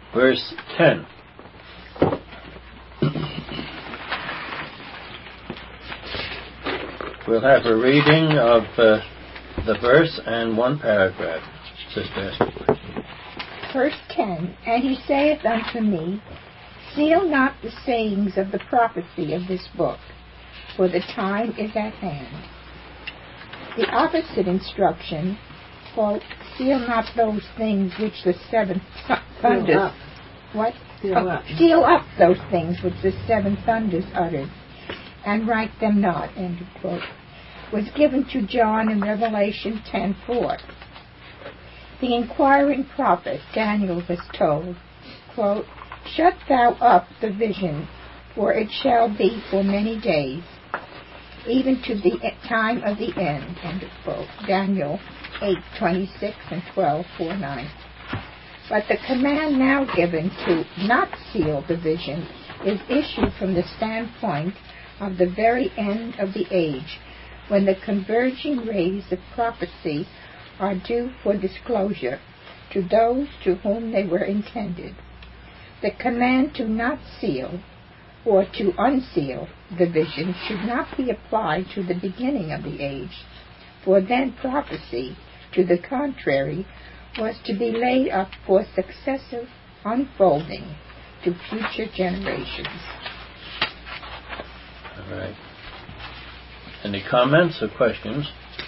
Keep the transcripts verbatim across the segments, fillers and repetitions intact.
verse ten. We'll have a reading of uh, the verse and one paragraph. Sister Esther. Verse ten, And he saith unto me, Seal not the sayings of the prophecy of this book, for the time is at hand. The opposite instruction, quote, Seal not those things which the seven th- thunders... Seal up. What? Seal oh, up. Seal up those things which the seven thunders uttered, and write them not, end of quote, was given to John in Revelation ten four. The inquiring prophet Daniel was told, quote, Shut thou up the vision, for it shall be for many days, even to the time of the end, end of quote. Daniel eight twenty-six and twelve four nine. But the command now given to not seal the vision is issued from the standpoint of the very end of the age, when the converging rays of prophecy are due for disclosure to those to whom they were intended. The command to not seal or to unseal the vision should not be applied to the beginning of the age, for then prophecy, to the contrary, was to be laid up for successive unfolding to future generations. All right. Any comments or questions?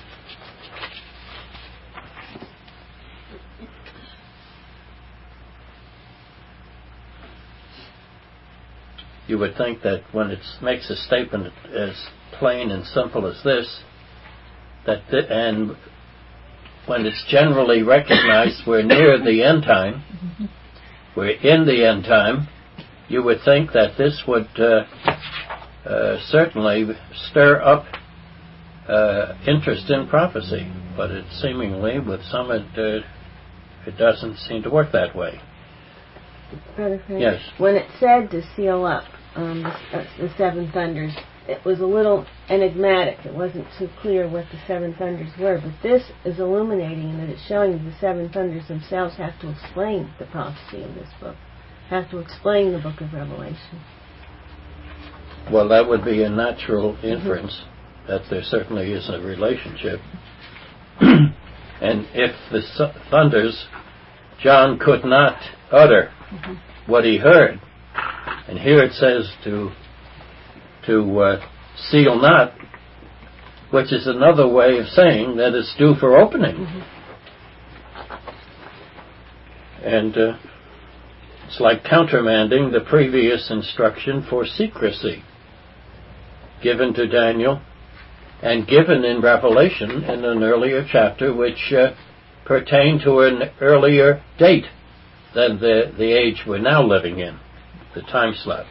You would think that when it makes a statement as plain and simple as this, that the, and when it's generally recognized we're near the end time, we're in the end time, you would think that this would uh, uh, certainly stir up uh, interest in prophecy, but it seemingly, with some, it, uh, it doesn't seem to work that way. Brother Frank, yes. When it said to seal up um, the, uh, the seven thunders, it was a little enigmatic. It wasn't so clear what the seven thunders were, but this is illuminating that it's showing that the seven thunders themselves have to explain the prophecy in this book, have to explain the book of Revelation. Well, that would be a natural inference, mm-hmm. that there certainly is a relationship. And if the su- thunders, John could not utter mm-hmm. what he heard, and here it says to to uh, seal not, which is another way of saying that it's due for opening. Mm-hmm. And uh, it's like countermanding the previous instruction for secrecy given to Daniel and given in Revelation in an earlier chapter, which uh, pertained to an earlier date than the, the age we're now living in, the time slot.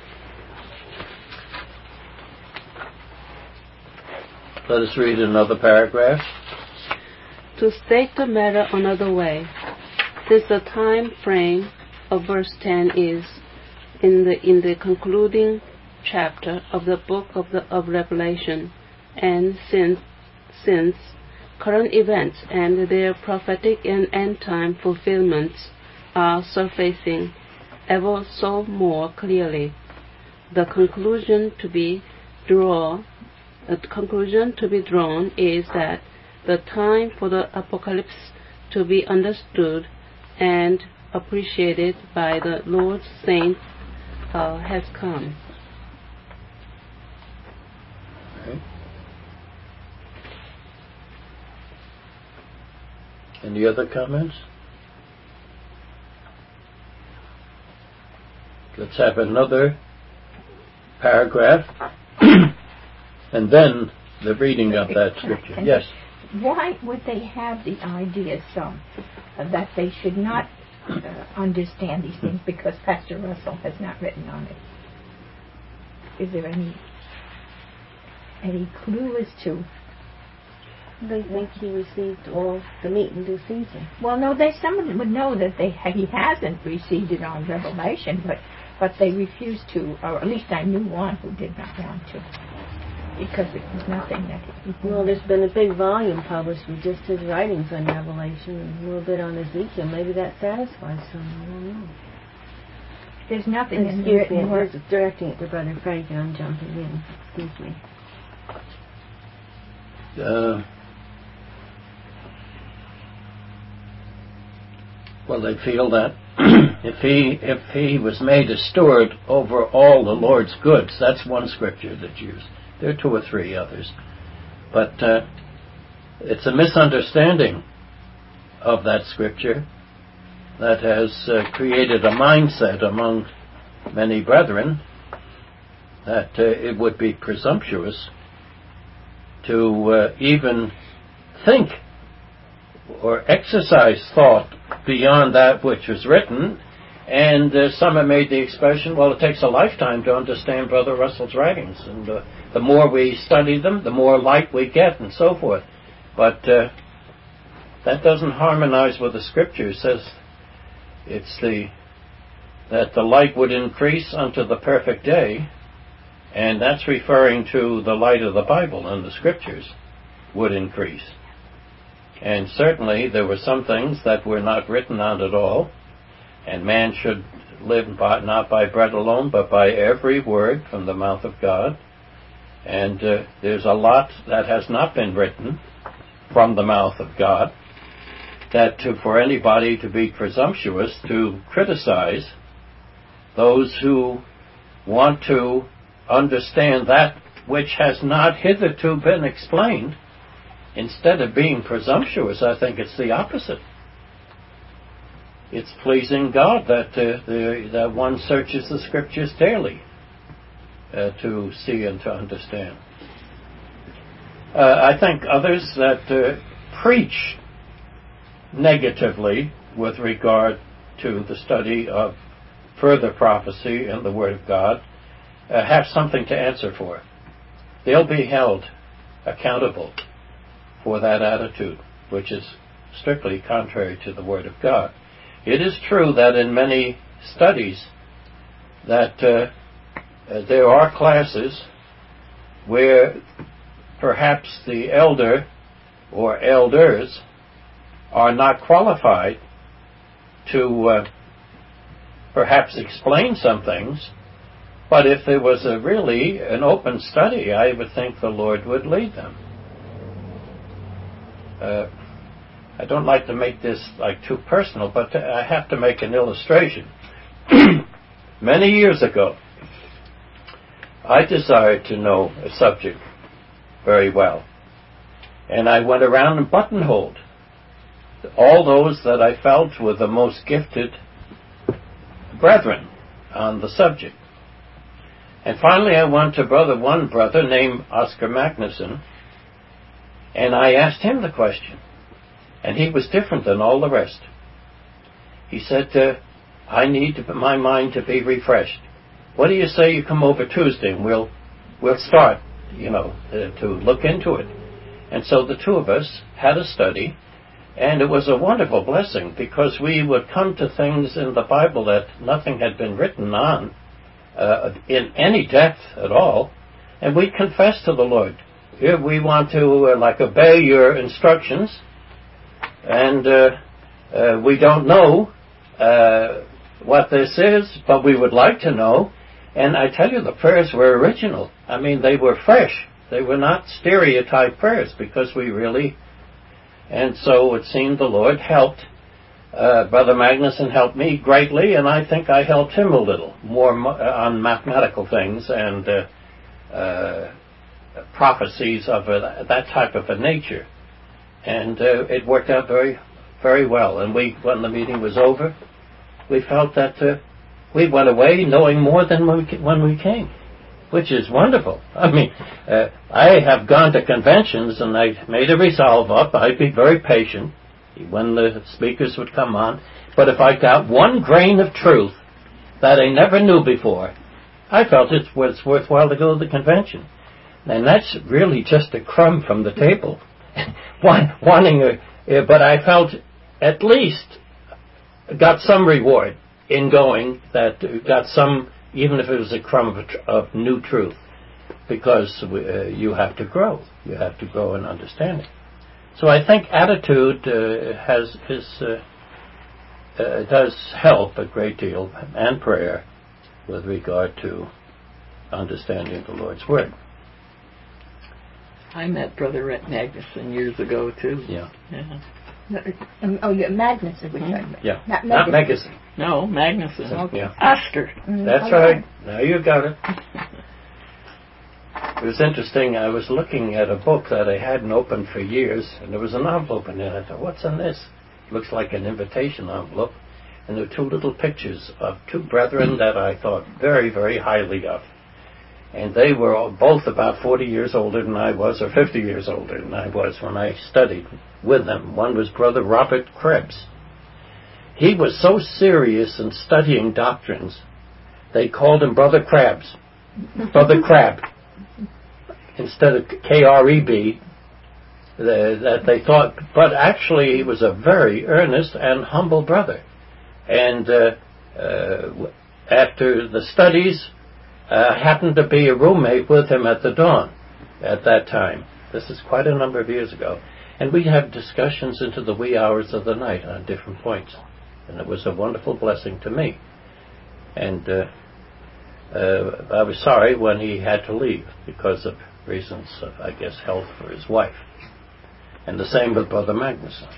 Let us read another paragraph. To state the matter another way, this the time frame of verse ten is in the in the concluding chapter of the book of the of Revelation, and since since current events and their prophetic and end time fulfillments are surfacing ever so more clearly, the conclusion to be drawn the conclusion to be drawn is that the time for the apocalypse to be understood and appreciated by the Lord's saints uh, has come. Okay. Any other comments? Let's have another paragraph. And then the reading of that scripture. And yes. Why would they have the idea, some, uh, that they should not uh, understand these things because Pastor Russell has not written on it? Is there any any clue as to? They think he received all the meat in due season. Well, no, they some of them would know that they he hasn't received it on Revelation, but but they refused to, or at least I knew one who did not want to. Because it was nothing that he... Well, there's been a big volume published with just his writings on Revelation and a little bit on Ezekiel. Maybe that satisfies some. I don't know. There's nothing in the Excuse me, written I word. was directing it to Brother Frank and I'm jumping in. Excuse me. Uh, well, they feel that if he if he was made a steward over all the Lord's goods, that's one scripture that's used. There are two or three others, but uh, it's a misunderstanding of that scripture that has uh, created a mindset among many brethren that uh, it would be presumptuous to uh, even think or exercise thought beyond that which was written. And uh, some have made the expression, well, it takes a lifetime to understand Brother Russell's writings, and uh, the more we study them, the more light we get, and so forth. But uh, that doesn't harmonize with the Scripture. It says it's the that the light would increase unto the perfect day, and that's referring to the light of the Bible and the Scriptures would increase. And certainly there were some things that were not written on at all, and man should live by, not by bread alone, but by every word from the mouth of God. And uh, there's a lot that has not been written from the mouth of God, that to, for anybody to be presumptuous to criticize those who want to understand that which has not hitherto been explained, instead of being presumptuous, I think it's the opposite. It's pleasing God that uh, the, that one searches the Scriptures daily uh, to see and to understand. Uh, I think others that uh, preach negatively with regard to the study of further prophecy and the Word of God uh, have something to answer for. They'll be held accountable for that attitude, which is strictly contrary to the Word of God. It is true that in many studies that uh, uh, there are classes where perhaps the elder or elders are not qualified to uh, perhaps explain some things, but if there was a really an open study, I would think the Lord would lead them. Uh, I don't like to make this like too personal, but I have to make an illustration. Many years ago, I desired to know a subject very well, and I went around and buttonholed all those that I felt were the most gifted brethren on the subject. And finally I went to brother, one brother named Oscar Magnuson, and I asked him the question. And he was different than all the rest. He said, uh, I need to, my mind to be refreshed. What do you say you come over Tuesday and we'll we'll start, you know, uh, to look into it. And so the two of us had a study, and it was a wonderful blessing because we would come to things in the Bible that nothing had been written on uh, in any depth at all, and we'd confess to the Lord, here we want to uh, like obey your instructions, and uh, uh, we don't know uh, what this is, but we would like to know. And I tell you, the prayers were original. I mean, they were fresh. They were not stereotyped prayers because we really... And so it seemed the Lord helped. Uh, Brother Magnuson helped me greatly, and I think I helped him a little, more mo- on mathematical things and uh, uh, prophecies of a, that type of a nature. And uh, it worked out very, very well. And we, when the meeting was over, we felt that uh, we went away knowing more than when we, when we came, which is wonderful. I mean, uh, I have gone to conventions and I made a resolve up. I'd be very patient when the speakers would come on. But if I got one grain of truth that I never knew before, I felt it was worthwhile to go to the convention. And that's really just a crumb from the table. Wanting a, but I felt at least got some reward in going, that got some, even if it was a crumb of, of new truth, because uh, you have to grow. You have to grow in understanding. So I think attitude uh, has is uh, uh, does help a great deal, and prayer, with regard to understanding the Lord's Word. I met Brother Rhett Magnuson years ago, too. Yeah. Yeah. Um, oh, yeah, Magnuson we're talking about. Yeah. Not Not Magnuson. Magnuson. No, Magnuson. Okay. Yeah. Oscar. Mm, That's all right. Now you got it. It was interesting. I was looking at a book that I hadn't opened for years, and there was an envelope in there. I thought, what's in this? Looks like an invitation envelope. And there were two little pictures of two brethren that I thought very, very highly of. And they were all, both about forty years older than I was, or fifty years older than I was when I studied with them. One was Brother Robert Krebs. He was so serious in studying doctrines, they called him Brother Krabs. Brother Crab. Instead of K R E B, the, that they thought, but actually he was a very earnest and humble brother. And uh, uh, after the studies, uh, happened to be a roommate with him at the Dawn at that time. This is quite a number of years ago. And we'd have discussions into the wee hours of the night on different points. And it was a wonderful blessing to me. And uh, uh, I was sorry when he had to leave because of reasons of, I guess, health for his wife. And the same with Brother Magnuson.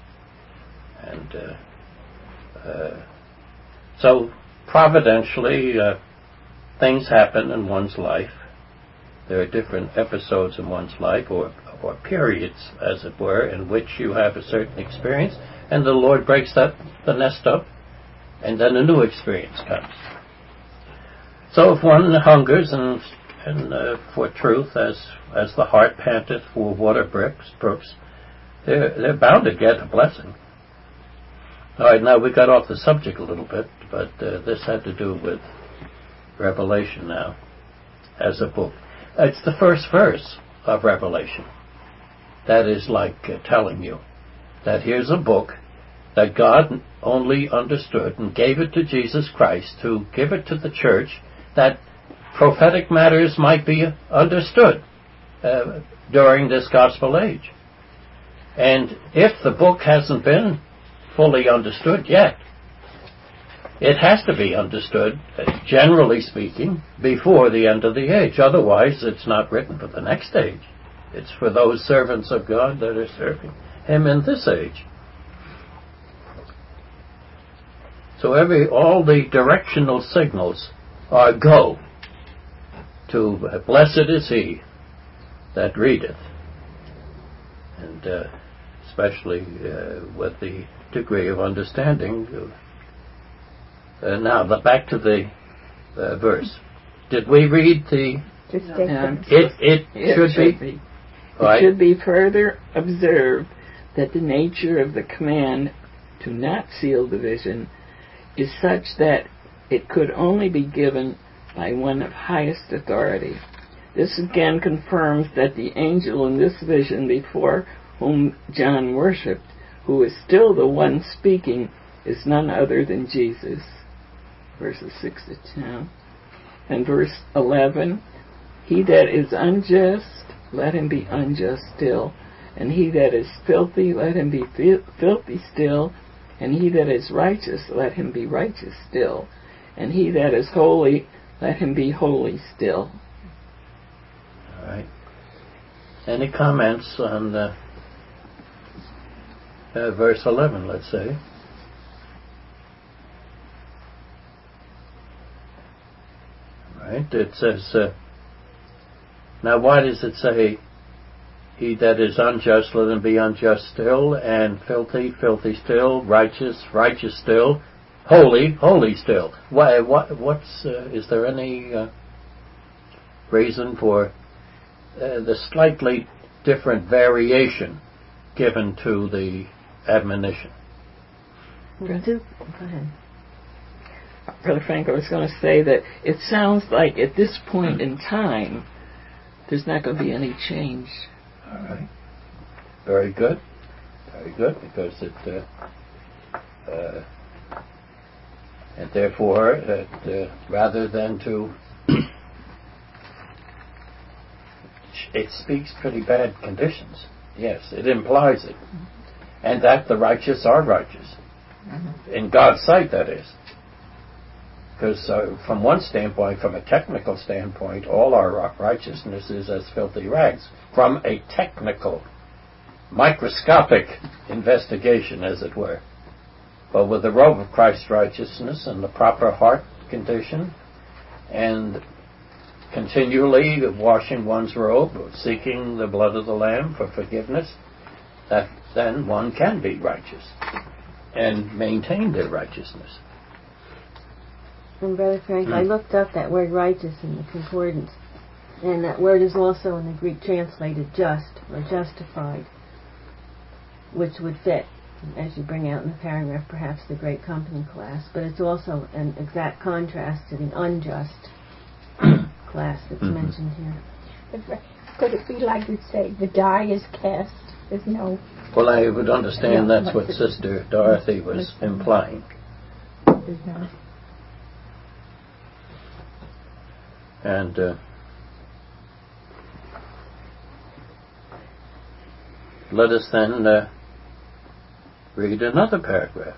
And uh, uh, so providentially, uh, things happen in one's life. There are different episodes in one's life, or, or periods, as it were, in which you have a certain experience, and the Lord breaks that the nest up, and then a new experience comes. So if one hungers and, and uh, for truth, as as the heart panteth for water brooks, brooks, they're they're bound to get a blessing. All right, now we got off the subject a little bit, but uh, this had to do with Revelation now, as a book. It's the first verse of Revelation that is like uh, telling you that here's a book that God only understood and gave it to Jesus Christ to give it to the church, that prophetic matters might be understood uh, during this gospel age. And if the book hasn't been fully understood yet, it has to be understood, generally speaking, before the end of the age. Otherwise, it's not written for the next age. It's for those servants of God that are serving Him in this age. So every all the directional signals are go to blessed is he that readeth, and uh, especially uh, with the degree of understanding. Uh, now, the, back to the uh, verse. Did we read the? Just take Yeah. the- It it, It should, should be. be. Right. It should be further observed that the nature of the command to not seal the vision is such that it could only be given by one of highest authority. This again confirms that the angel in this vision before whom John worshipped, who is still the one speaking, is none other than Jesus. Verses six to ten. And verse eleven, he that is unjust, let him be unjust still. And he that is filthy, let him be fil- filthy still. And he that is righteous, let him be righteous still. And he that is holy, let him be holy still. All right. Any comments on uh, uh, verse eleven, let's say? Right. It says, uh, now why does it say, he that is unjust, let him be unjust still, and filthy, filthy still, righteous, righteous still, holy, holy still? Why? What? What's? Uh, is there any uh, reason for uh, the slightly different variation given to the admonition? Go ahead. Brother Frank, I was going to say that it sounds like at this point in time, there's not going to be any change. All right. Very good. Very good, because it, uh, uh, and therefore, it, uh, rather than to, it speaks pretty bad conditions. Yes, it implies it. And that the righteous are righteous. In God's sight, that is. Because uh, from one standpoint, from a technical standpoint, all our righteousness is as filthy rags. From a technical, microscopic investigation, as it were. But with the robe of Christ's righteousness and the proper heart condition, and continually washing one's robe, seeking the blood of the Lamb for forgiveness, that then one can be righteous and maintain their righteousness. And Brother Frank, Mm. I looked up that word righteous in the concordance, and that word is also in the Greek translated just or justified, which would fit, as you bring out in the paragraph, perhaps the great company class, but it's also an exact contrast to the unjust class that's Mm-hmm. mentioned here. Could it be like you'd say, the die is cast? There's no... Well, I would understand Yeah, that's what but- Sister Dorothy was implying. There's no... And uh, let us then uh, read another paragraph.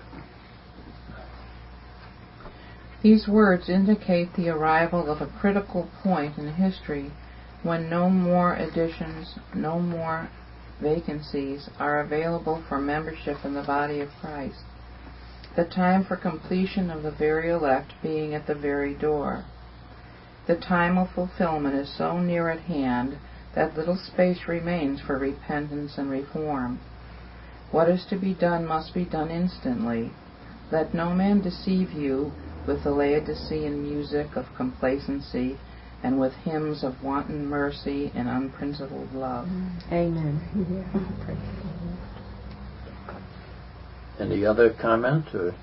These words indicate the arrival of a critical point in history when no more additions, no more vacancies are available for membership in the body of Christ, the time for completion of the very elect being at the very door. The time of fulfillment is so near at hand that little space remains for repentance and reform. What is to be done must be done instantly. Let no man deceive you with the Laodicean music of complacency and with hymns of wanton mercy and unprincipled love. Amen. Any other comment? Or?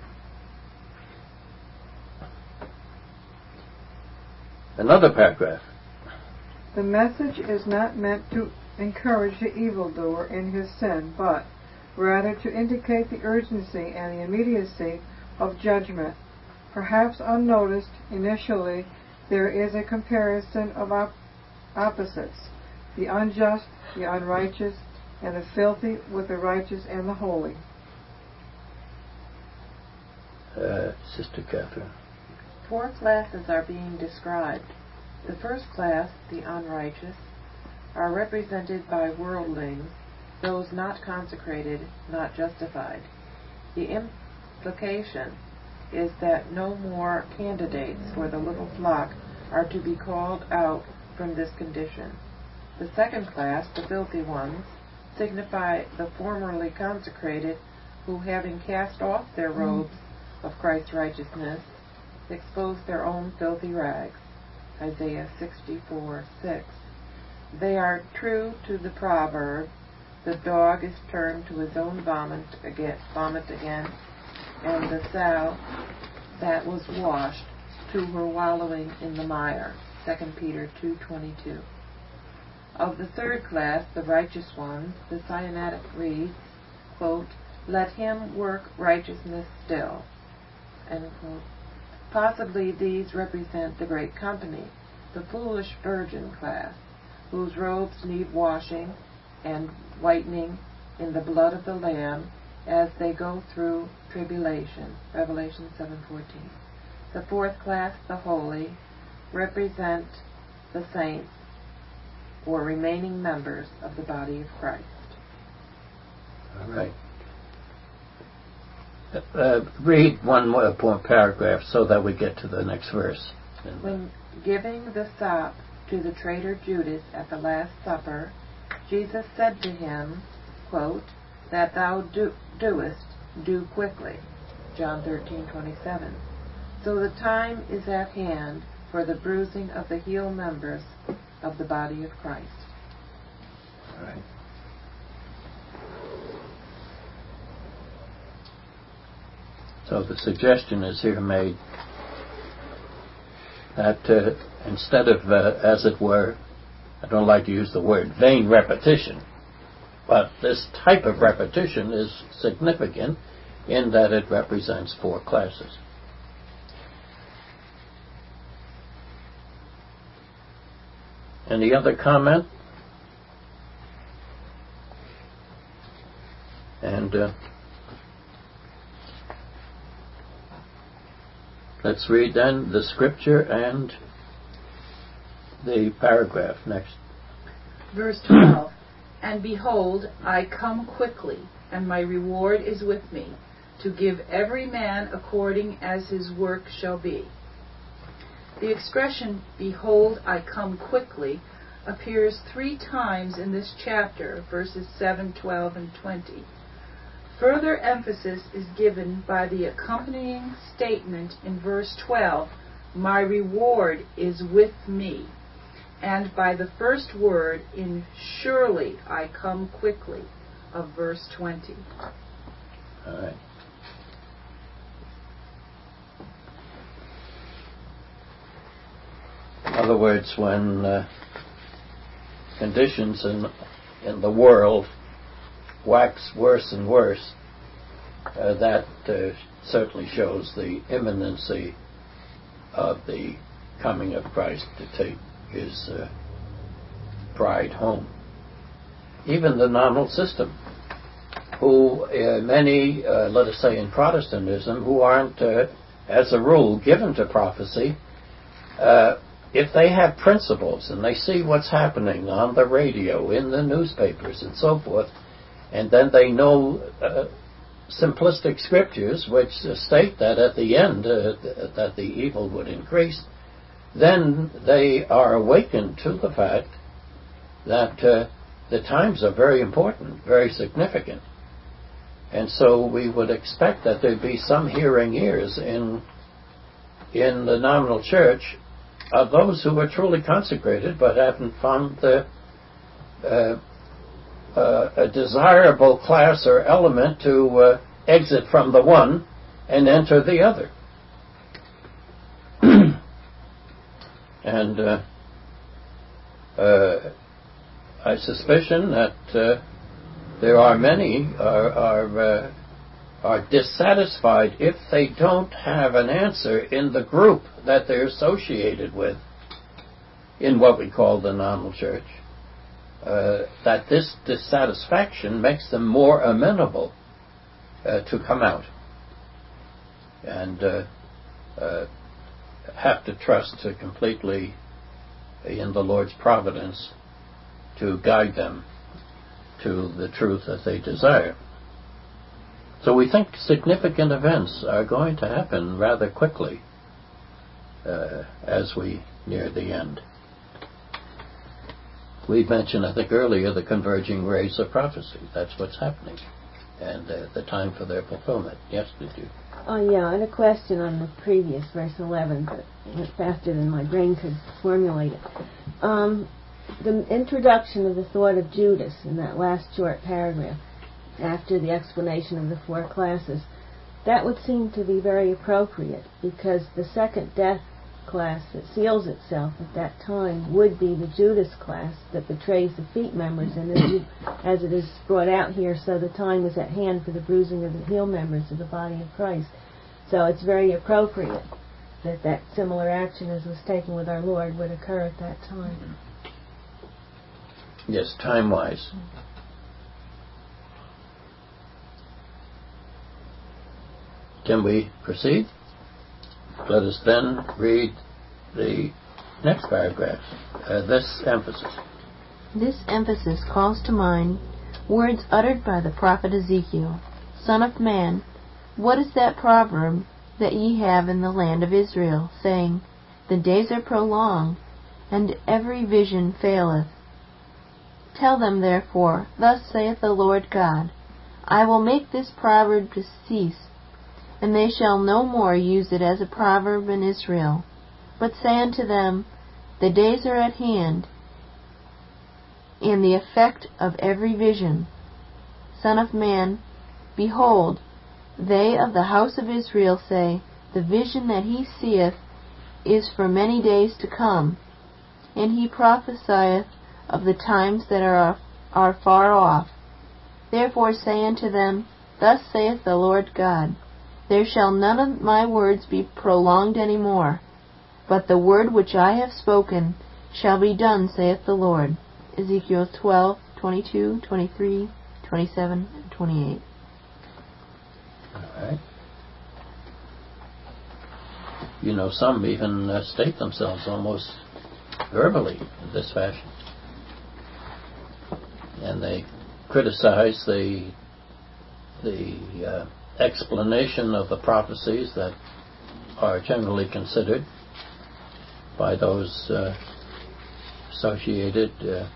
Another paragraph. The message is not meant to encourage the evildoer in his sin, but rather to indicate the urgency and the immediacy of judgment. Perhaps unnoticed initially, there is a comparison of op- opposites, the unjust, the unrighteous, and the filthy with the righteous and the holy. Uh, Sister Catherine. Four classes are being described. The first class, the unrighteous, are represented by worldlings, those not consecrated, not justified. The implication is that no more candidates for the little flock are to be called out from this condition. The second class, the filthy ones, signify the formerly consecrated who, having cast off their robes of Christ's righteousness, expose their own filthy rags. Isaiah sixty-four six. They are true to the proverb, the dog is turned to his own vomit again, vomit again, and the sow that was washed to her wallowing in the mire. Second Peter two twenty-two. Of the third class, the righteous ones, the Sinaitic reads, quote, "Let him work righteousness still." End quote. Possibly these represent the great company, the foolish virgin class, whose robes need washing and whitening in the blood of the Lamb as they go through tribulation. Revelation seven fourteen. The fourth class, the holy, represent the saints or remaining members of the body of Christ. All right. Uh, read one more paragraph so that we get to the next verse. When giving the sop to the traitor Judas at the Last Supper, Jesus said to him, quote, "That thou do, doest, do quickly." John thirteen twenty-seven. So the time is at hand for the bruising of the heel members of the body of Christ. All right. So the suggestion is here made that uh, instead of, uh, as it were, I don't like to use the word vain repetition, but this type of repetition is significant in that it represents four classes. Any other comment? And uh, Let's read then the scripture and the paragraph next. Verse twelve. And behold, I come quickly, and my reward is with me, to give every man according as his work shall be. The expression, behold, I come quickly, appears three times in this chapter, verses seven, twelve, and twenty. Further emphasis is given by the accompanying statement in verse twelve, my reward is with me, and by the first word in surely I come quickly of verse twenty. All right. In other words, when uh, conditions in in the world wax worse and worse, uh, that uh, certainly shows the imminency of the coming of Christ to take his uh, bride home. Even the nominal system, who uh, many, uh, let us say in Protestantism, who aren't, uh, as a rule, given to prophecy, uh, if they have principles and they see what's happening on the radio, in the newspapers, and so forth, and then they know uh, simplistic scriptures which uh, state that at the end uh, th- that the evil would increase, then they are awakened to the fact that uh, the times are very important, very significant. And so we would expect that there'd be some hearing ears in in the nominal church of those who are truly consecrated but haven't found the uh, uh, a desirable class or element to uh, exit from the one and enter the other. And uh, uh, I suspicion that uh, there are many are are, uh, are dissatisfied if they don't have an answer in the group that they're associated with in what we call the nominal church. Uh, that this dissatisfaction makes them more amenable uh, to come out and uh, uh, have to trust uh, completely in the Lord's providence to guide them to the truth that they desire. So we think significant events are going to happen rather quickly uh, as we near the end. We mentioned, I think earlier, the converging rays of prophecy. That's what's happening. And uh, the time for their fulfillment. Yes, did you? Oh, yeah, and a question on the previous, verse eleven, but it went faster than my brain could formulate it. Um, the introduction of the thought of Judas in that last short paragraph, after the explanation of the four classes, that would seem to be very appropriate, because the second death class that seals itself at that time would be the Judas class that betrays the feet members, and as, you, as it is brought out here, so the time is at hand for the bruising of the heel members of the body of Christ. So it's very appropriate that that similar action as was taken with our Lord would occur at that time. Yes, time-wise. Can we proceed? Let us then read the next paragraph, uh, this emphasis. This emphasis calls to mind words uttered by the prophet Ezekiel. Son of man, what is that proverb that ye have in the land of Israel, saying, the days are prolonged, and every vision faileth? Tell them therefore, thus saith the Lord God, I will make this proverb to cease, and they shall no more use it as a proverb in Israel. But say unto them, the days are at hand, and the effect of every vision. Son of man, behold, they of the house of Israel say, the vision that he seeth is for many days to come, and he prophesieth of the times that are, are far off. Therefore say unto them, thus saith the Lord God, there shall none of my words be prolonged any more, but the word which I have spoken shall be done, saith the Lord. Ezekiel twelve, twenty-two, twenty-three, twenty-seven, and twenty-eight. All right. you know, some even uh, state themselves almost verbally in this fashion. And they criticize the the uh, explanation of the prophecies that are generally considered by those uh, associated uh,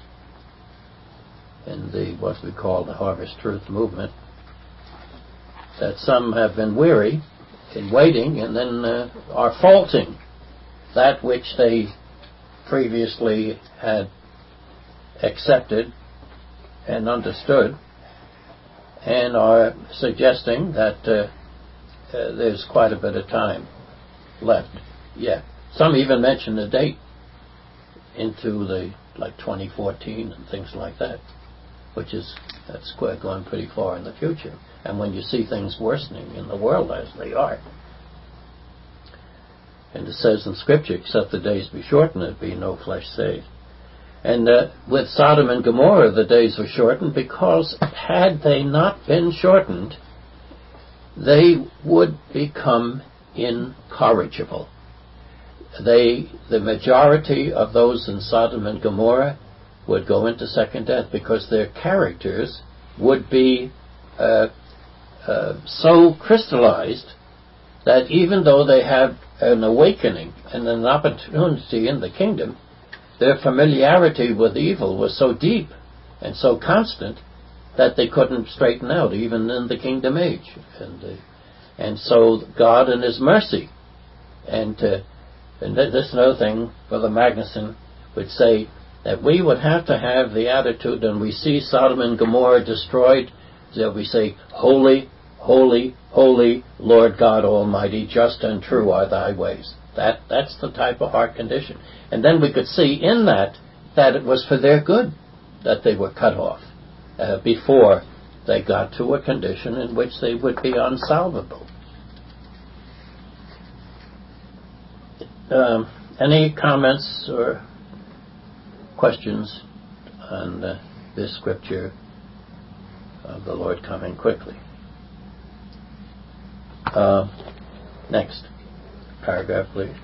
in the what we call the Harvest Truth movement, that some have been weary in waiting and then uh, are faulting that which they previously had accepted and understood, and are suggesting that uh, uh, there's quite a bit of time left yet. Some even mention a date into the like twenty fourteen and things like that, which is that's quite going pretty far in the future. And when you see things worsening in the world as they are, and it says in Scripture, except the days be shortened, there be no flesh saved. And uh, with Sodom and Gomorrah, the days were shortened because had they not been shortened, they would become incorrigible. They, the majority of those in Sodom and Gomorrah would go into second death because their characters would be uh, uh, so crystallized that even though they have an awakening and an opportunity in the kingdom, their familiarity with evil was so deep and so constant that they couldn't straighten out even in the kingdom age. And uh, and so God in His mercy, and, uh, and this is another thing, Brother Magnuson would say, that we would have to have the attitude, and we see Sodom and Gomorrah destroyed, that we say, holy, holy, holy, Lord God Almighty, just and true are thy ways. That That's the type of heart condition. And then we could see in that that it was for their good that they were cut off uh, before they got to a condition in which they would be unsalvable. Um, any comments or questions on uh, this scripture of the Lord coming quickly? Uh, next paragraph, please.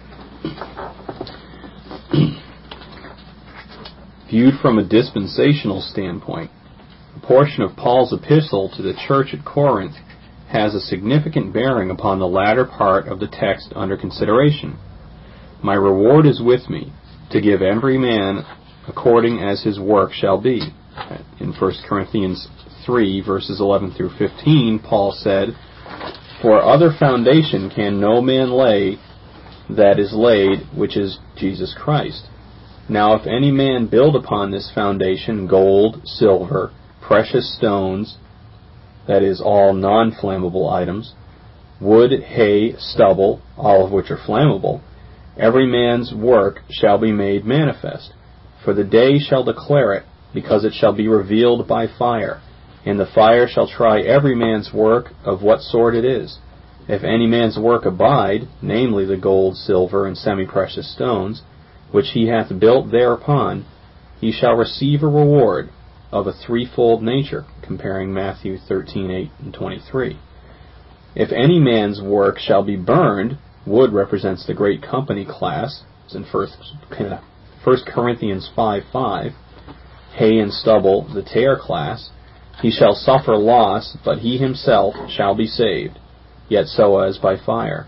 Viewed from a dispensational standpoint, a portion of Paul's epistle to the church at Corinth has a significant bearing upon the latter part of the text under consideration. My reward is with me, to give every man according as his work shall be. In First Corinthians three, verses eleven through fifteen, Paul said, For other foundation can no man lay that is laid, which is Jesus Christ. Now if any man build upon this foundation gold, silver, precious stones, that is, all non-flammable items, wood, hay, stubble, all of which are flammable, every man's work shall be made manifest. For the day shall declare it, because it shall be revealed by fire, and the fire shall try every man's work of what sort it is. If any man's work abide, namely the gold, silver, and semi-precious stones, which he hath built thereupon, he shall receive a reward of a threefold nature, comparing Matthew thirteen, eight, and twenty-three. If any man's work shall be burned, wood represents the great company class, it's in First Corinthians five, five, hay and stubble, the tare class, he shall suffer loss, but he himself shall be saved, yet so as by fire.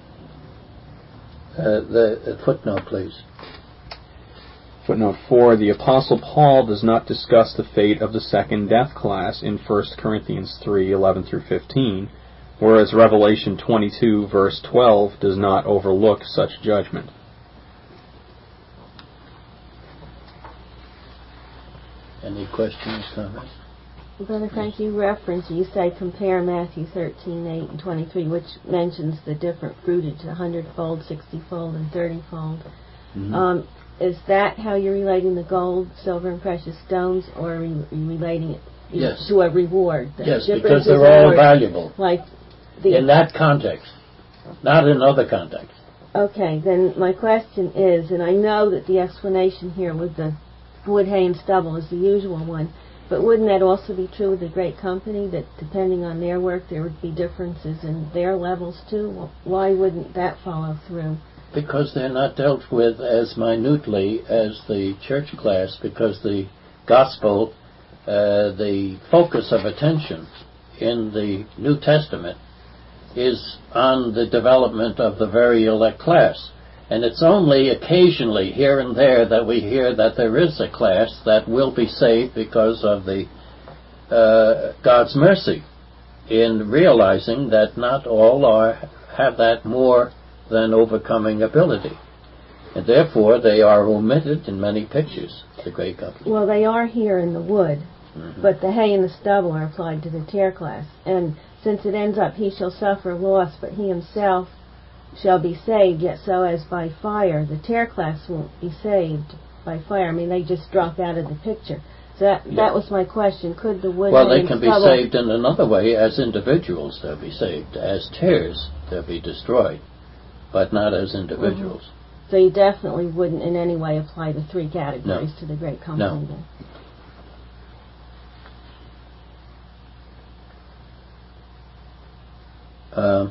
Uh, the uh, footnote, please. Footnote four, the Apostle Paul does not discuss the fate of the second death class in First Corinthians three, eleven through fifteen, whereas Revelation twenty-two, verse twelve, does not overlook such judgment. Any questions, comments? Brother Frank, you reference, you say compare Matthew thirteen, eight, and twenty-three, which mentions the different fruitage, a hundredfold, sixtyfold, and thirtyfold. Mm-hmm. Um, is that how you're relating the gold, silver, and precious stones, or are you relating it yes. to a reward? The yes, because they're all valuable. Like the, in that context, not in other contexts. Okay, then my question is, and I know that the explanation here with the wood, hay, and stubble is the usual one, But wouldn't that also be true with the great company, that depending on their work there would be differences in their levels too? Well, why wouldn't that follow through? Because they're not dealt with as minutely as the church class, because the gospel, uh, the focus of attention in the New Testament is on the development of the very elect class. And it's only occasionally here and there that we hear that there is a class that will be saved because of the uh, God's mercy in realizing that not all are have that more than overcoming ability. And therefore they are omitted in many pictures, the great company. Well, they are here in the wood, mm-hmm. but the hay and the stubble are applied to the tare class. And since it ends up, he shall suffer loss, but he himself shall be saved, yet so as by fire. The tare class won't be saved by fire. I mean, they just drop out of the picture. So that, yeah. that was my question. Could the wood Well, hay they can and be stubble... saved in another way. As individuals, they'll be saved. As tares, they'll be destroyed, but not as individuals. Mm-hmm. So you definitely wouldn't in any way apply the three categories no. to the great company no. then? Um,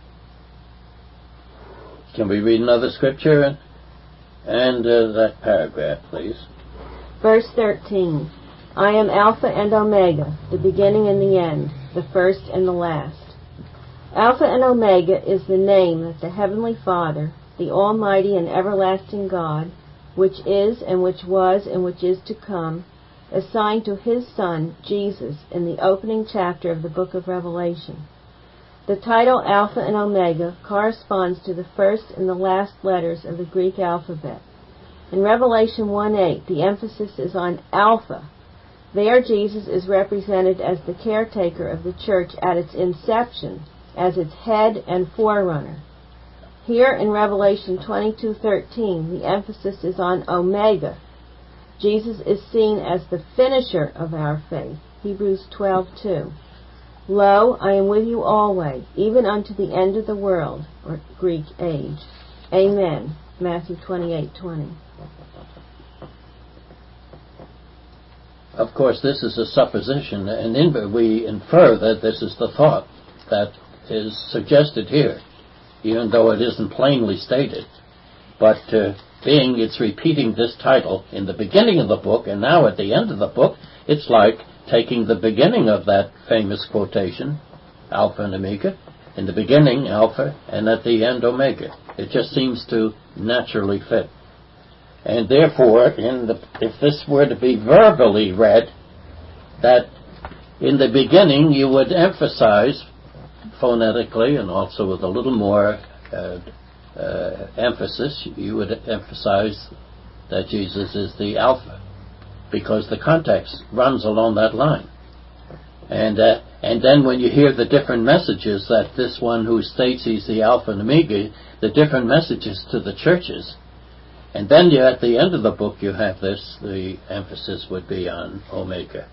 can we read another scripture and, and uh, that paragraph, please? Verse thirteen. I am Alpha and Omega, the beginning and the end, the first and the last. Alpha and Omega is the name that the Heavenly Father, the Almighty and everlasting God, which is and which was and which is to come, assigned to His Son, Jesus, in the opening chapter of the book of Revelation. The title Alpha and Omega corresponds to the first and the last letters of the Greek alphabet. In Revelation one eight, the emphasis is on Alpha. There Jesus is represented as the caretaker of the church at its inception, as its head and forerunner. Here in Revelation twenty-two thirteen, the emphasis is on Omega. Jesus is seen as the finisher of our faith. Hebrews twelve two. Lo, I am with you always, even unto the end of the world, or Greek age. Amen. Matthew twenty-eight twenty. Of course, this is a supposition, and in, we infer that this is the thought that is suggested here, even though it isn't plainly stated. But uh, being it's repeating this title in the beginning of the book, and now at the end of the book, it's like taking the beginning of that famous quotation, Alpha and Omega, in the beginning, Alpha, and at the end, Omega. It just seems to naturally fit. And therefore, in the, if this were to be verbally read, that in the beginning you would emphasize phonetically and also with a little more uh, uh, emphasis, you would emphasize that Jesus is the Alpha, because the context runs along that line. And uh, and then when you hear the different messages that this one who states he's the Alpha and Omega, the different messages to the churches, and then you, at the end of the book you have this, the emphasis would be on Omega.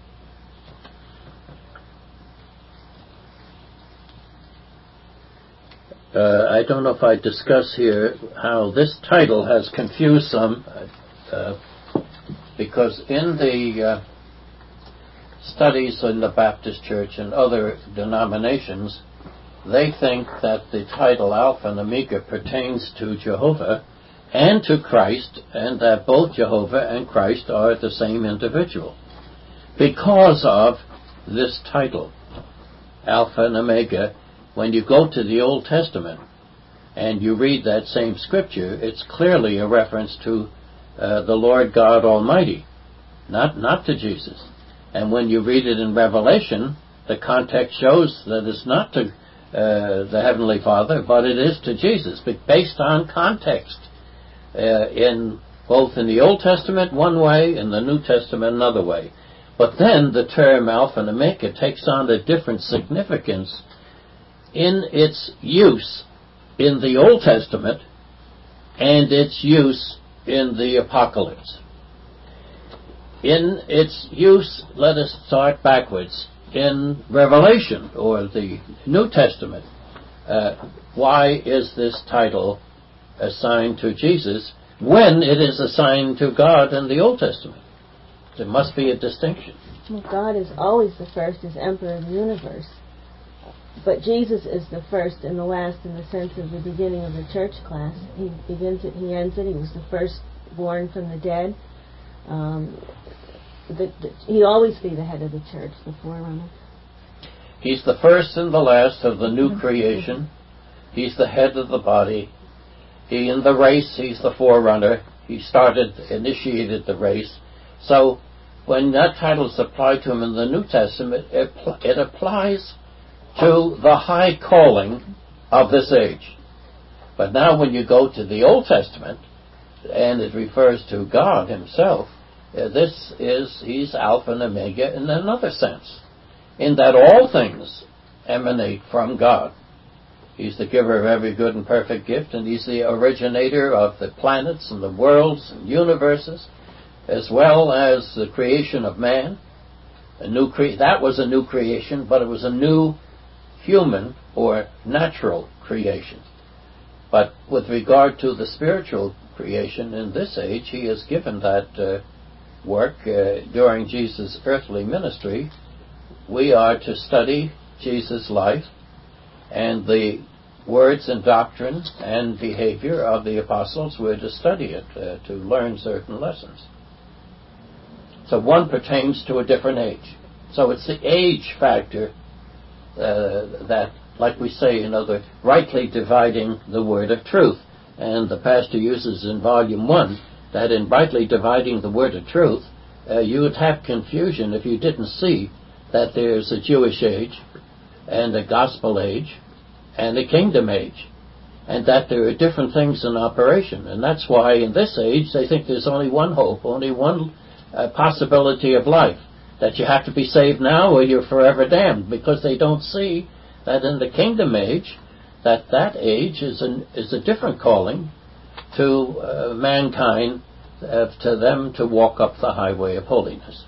Uh, I don't know if I discuss here how this title has confused some, uh, because in the uh, studies in the Baptist Church and other denominations, they think that the title Alpha and Omega pertains to Jehovah and to Christ, and that both Jehovah and Christ are the same individual. Because of this title, Alpha and Omega, when you go to the Old Testament and you read that same scripture, it's clearly a reference to uh, the Lord God Almighty, not not to Jesus. And when you read it in Revelation, the context shows that it's not to uh, the Heavenly Father, but it is to Jesus, but based on context. Uh, in both in the Old Testament one way, in the New Testament another way. But then the term Alpha and Omega takes on a different significance in its use in the Old Testament and its use in the Apocalypse. In its use, let us start backwards. In Revelation, or the New Testament, uh, why is this title assigned to Jesus when it is assigned to God in the Old Testament? There must be a distinction. Well, God is always the first as Emperor of the universe. But Jesus is the first and the last in the sense of the beginning of the church class. He begins it, he ends it. He was the first born from the dead. Um, the, the, he'd always be the head of the church, the forerunner. He's the first and the last of the new creation. He's the head of the body. He, in the race, he's the forerunner. He started, initiated the race. So when that title is applied to him in the New Testament, it, it applies to the high calling of this age. But now when you go to the Old Testament, and it refers to God himself, uh, this is, he's Alpha and Omega in another sense, in that all things emanate from God. He's the giver of every good and perfect gift, and he's the originator of the planets and the worlds and universes, as well as the creation of man. A new cre- that was a new creation, but it was a new human or natural creation. But with regard to the spiritual creation in this age, he has given that uh, work uh, during Jesus' earthly ministry. We are to study Jesus' life and the words and doctrine and behavior of the apostles. We're to study it uh, to learn certain lessons. So one pertains to a different age. So it's the age factor uh, that, like we say, you know, the rightly dividing the word of truth. And the pastor uses in volume one that in rightly dividing the word of truth, uh, you would have confusion if you didn't see that there's a Jewish age and a gospel age and a kingdom age, and that there are different things in operation. And that's why in this age they think there's only one hope, only one uh, possibility of life, that you have to be saved now or you're forever damned, because they don't see that in the kingdom age, that that age is, an, is a different calling to uh, mankind, uh, to them to walk up the highway of holiness.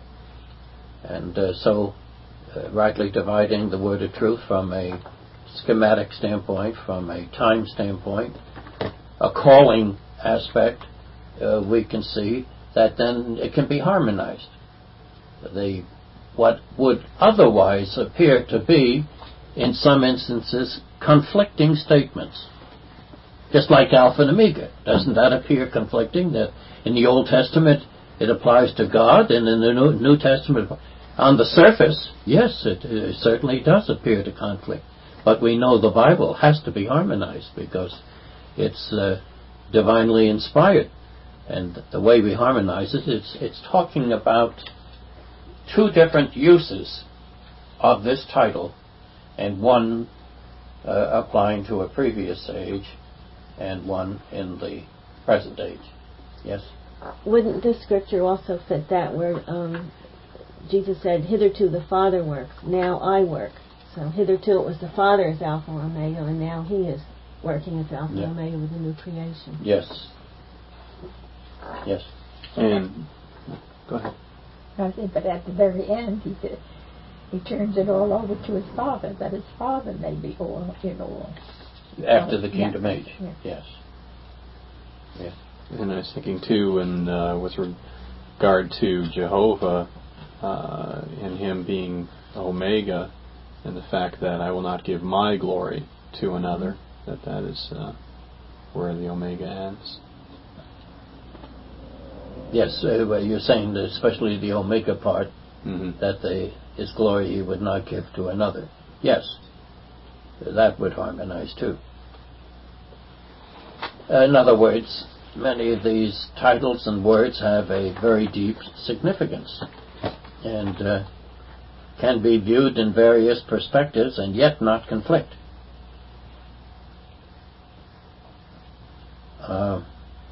And uh, so uh, rightly dividing the word of truth from a schematic standpoint, from a time standpoint, a calling aspect, uh, we can see that then it can be harmonized. The what would otherwise appear to be, in some instances, conflicting statements. Just like Alpha and Omega. Doesn't that appear conflicting? That in the Old Testament it applies to God, and in the New, New Testament, on the surface, yes, it, it certainly does appear to conflict. But we know the Bible has to be harmonized because it's uh, divinely inspired. And the way we harmonize it, it's, it's talking about two different uses of this title, and one uh, applying to a previous age and one in the present age. Yes? Wouldn't this scripture also fit that where um, Jesus said, hitherto the Father works, now I work. So hitherto it was the Father as Alpha and Omega, and now he is working as Alpha yeah. and Omega with the new creation. Yes. Yes. And go ahead. But at the very end, he did, he turns it all over to his Father, that his Father may be all in all. After the kingdom yeah. age. Yeah. Yes. Yes. And I was thinking too, and uh, with regard to Jehovah uh, and him being Omega, and the fact that I will not give my glory to another, that that is uh, where the Omega ends. Yes, uh, you're saying that especially the Omega part, mm-hmm. that the, his glory he would not give to another. Yes, that would harmonize too. In other words, many of these titles and words have a very deep significance and uh, can be viewed in various perspectives and yet not conflict. Uh,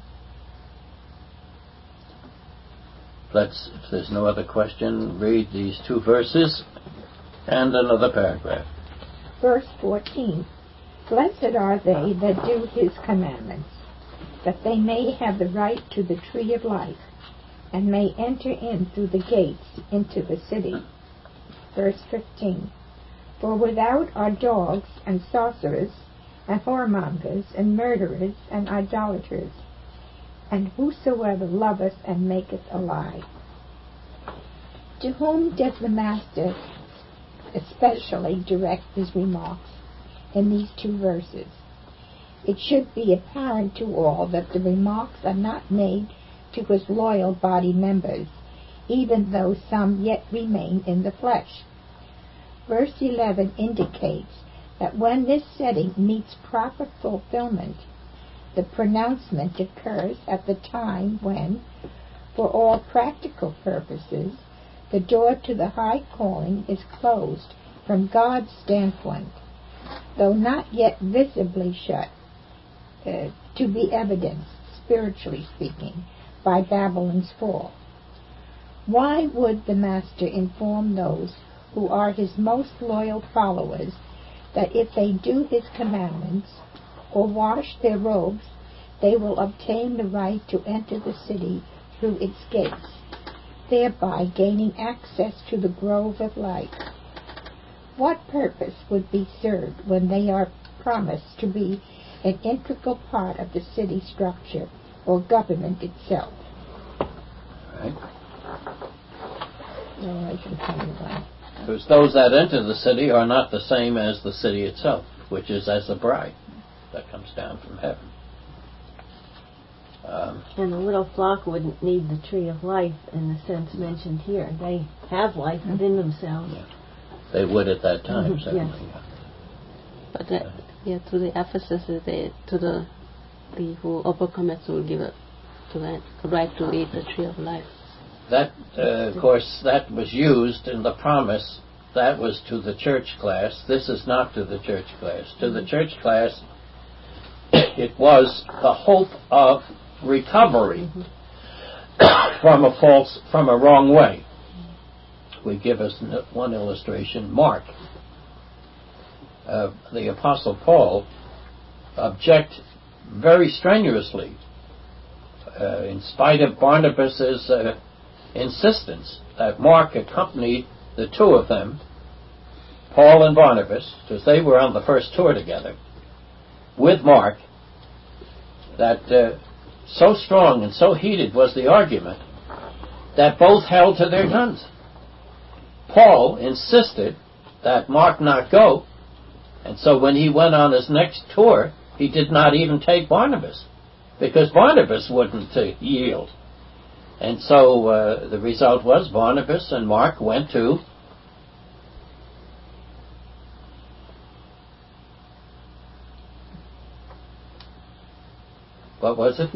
let's, if there's no other question, read these two verses and another paragraph. Verse fourteen. Blessed are they that do his commandments, that they may have the right to the tree of life, and may enter in through the gates into the city. Verse fifteen. For without are dogs, and sorcerers, and whoremongers, and murderers, and idolaters, and whosoever loveth and maketh a lie. To whom does the Master especially direct his remarks in these two verses? It should be apparent to all that the remarks are not made to his loyal body members, even though some yet remain in the flesh. Verse eleven indicates that when this setting meets proper fulfillment, the pronouncement occurs at the time when, for all practical purposes, the door to the high calling is closed from God's standpoint, though not yet visibly shut, uh, to be evidenced, spiritually speaking, by Babylon's fall. Why would the Master inform those who are his most loyal followers that if they do his commandments or wash their robes, they will obtain the right to enter the city through its gates, thereby gaining access to the grove of life? What purpose would be served when they are promised to be an integral part of the city structure or government itself? Right. Revelation twenty-one. Because those that enter the city are not the same as the city itself, which is as a bride that comes down from heaven. Um, and the little flock wouldn't need the tree of life in the sense mentioned here. They have life within themselves. Yeah. They would at that time, Mm-hmm. certainly. Yes. Yeah. But the, yeah, to the Ephesus, they, to the the who overcometh will give it to that right to eat the tree of life. That, uh, of course, that was used in the promise. That was to the church class. This is not to the church class. To the church class, it was the hope of recovery mm-hmm. from a false, from a wrong way. We give us one illustration. Mark, uh, the Apostle Paul, object very strenuously, uh, in spite of Barnabas's uh, insistence that Mark accompanied the two of them, Paul and Barnabas, because they were on the first tour together, with Mark, that uh, so strong and so heated was the argument that both held to their guns. Paul insisted that Mark not go, and so when he went on his next tour, he did not even take Barnabas, because Barnabas wouldn't uh, yield. And so uh, the result was Barnabas and Mark went to what was it?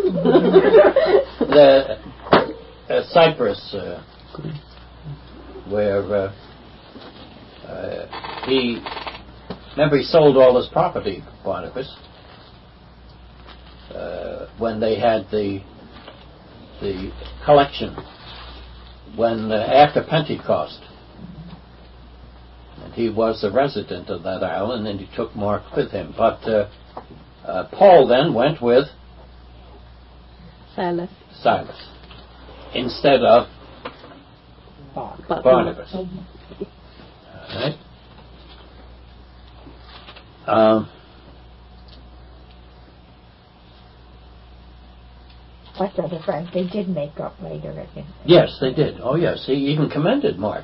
the uh, Cyprus, uh, where uh, uh, he remember he sold all his property, Barnabas, uh, when they had the the collection, when uh, after Pentecost, and he was a resident of that island, and he took Mark with him. But uh, uh, Paul then went with Silas. Silas instead of Bar- Barnabas. All right. Um, But Brother Frank, they did make up later again. yes, they did. Oh, yes. He even commended Mark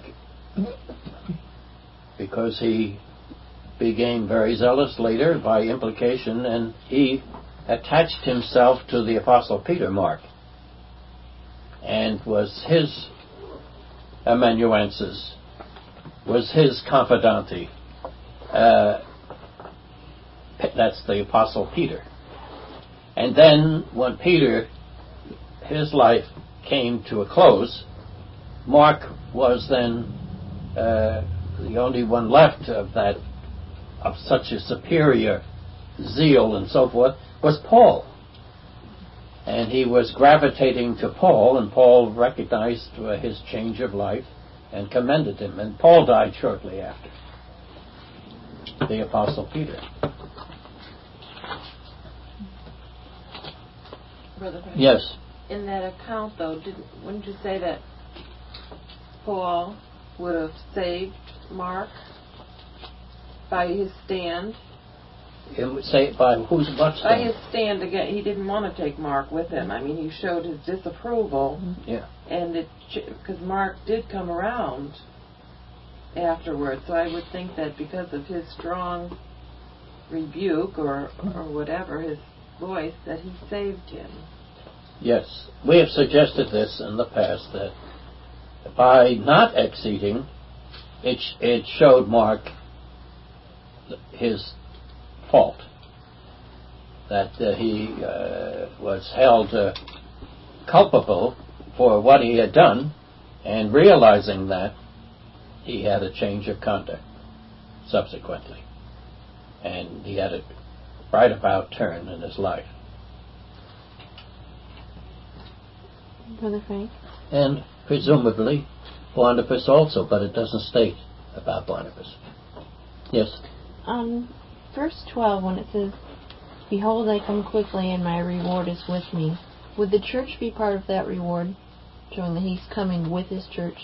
because he became very zealous later by implication, and he attached himself to the Apostle Peter, Mark, and was his amanuensis, was his confidante. Uh, that's the Apostle Peter. And then when Peter, his life came to a close, Mark was then uh, the only one left of that, of such a superior zeal and so forth, was Paul. And he was gravitating to Paul, and Paul recognized uh, his change of life and commended him. And Paul died shortly after, the Apostle Peter. Brother Frank, Yes. in that account, though, didn't, wouldn't you say that Paul would have saved Mark by his stand? It would say by who's what By stand? his stand again, he didn't want to take Mark with him. I mean, he showed his disapproval, Yeah. and it because Mark did come around afterwards, so I would think that because of his strong rebuke or or whatever, his voice, that he saved him. Yes, we have suggested this in the past, that by not exceeding, it, it showed Mark his fault, that uh, he uh, was held uh, culpable for what he had done, and realizing that, he had a change of conduct subsequently, and he had a right about turn in his life. Brother Frank? And presumably Barnabas also, but it doesn't state about Barnabas. Yes? Um, verse twelve, when it says, "Behold, I come quickly, and my reward is with me." Would the church be part of that reward, showing that he's coming with his church?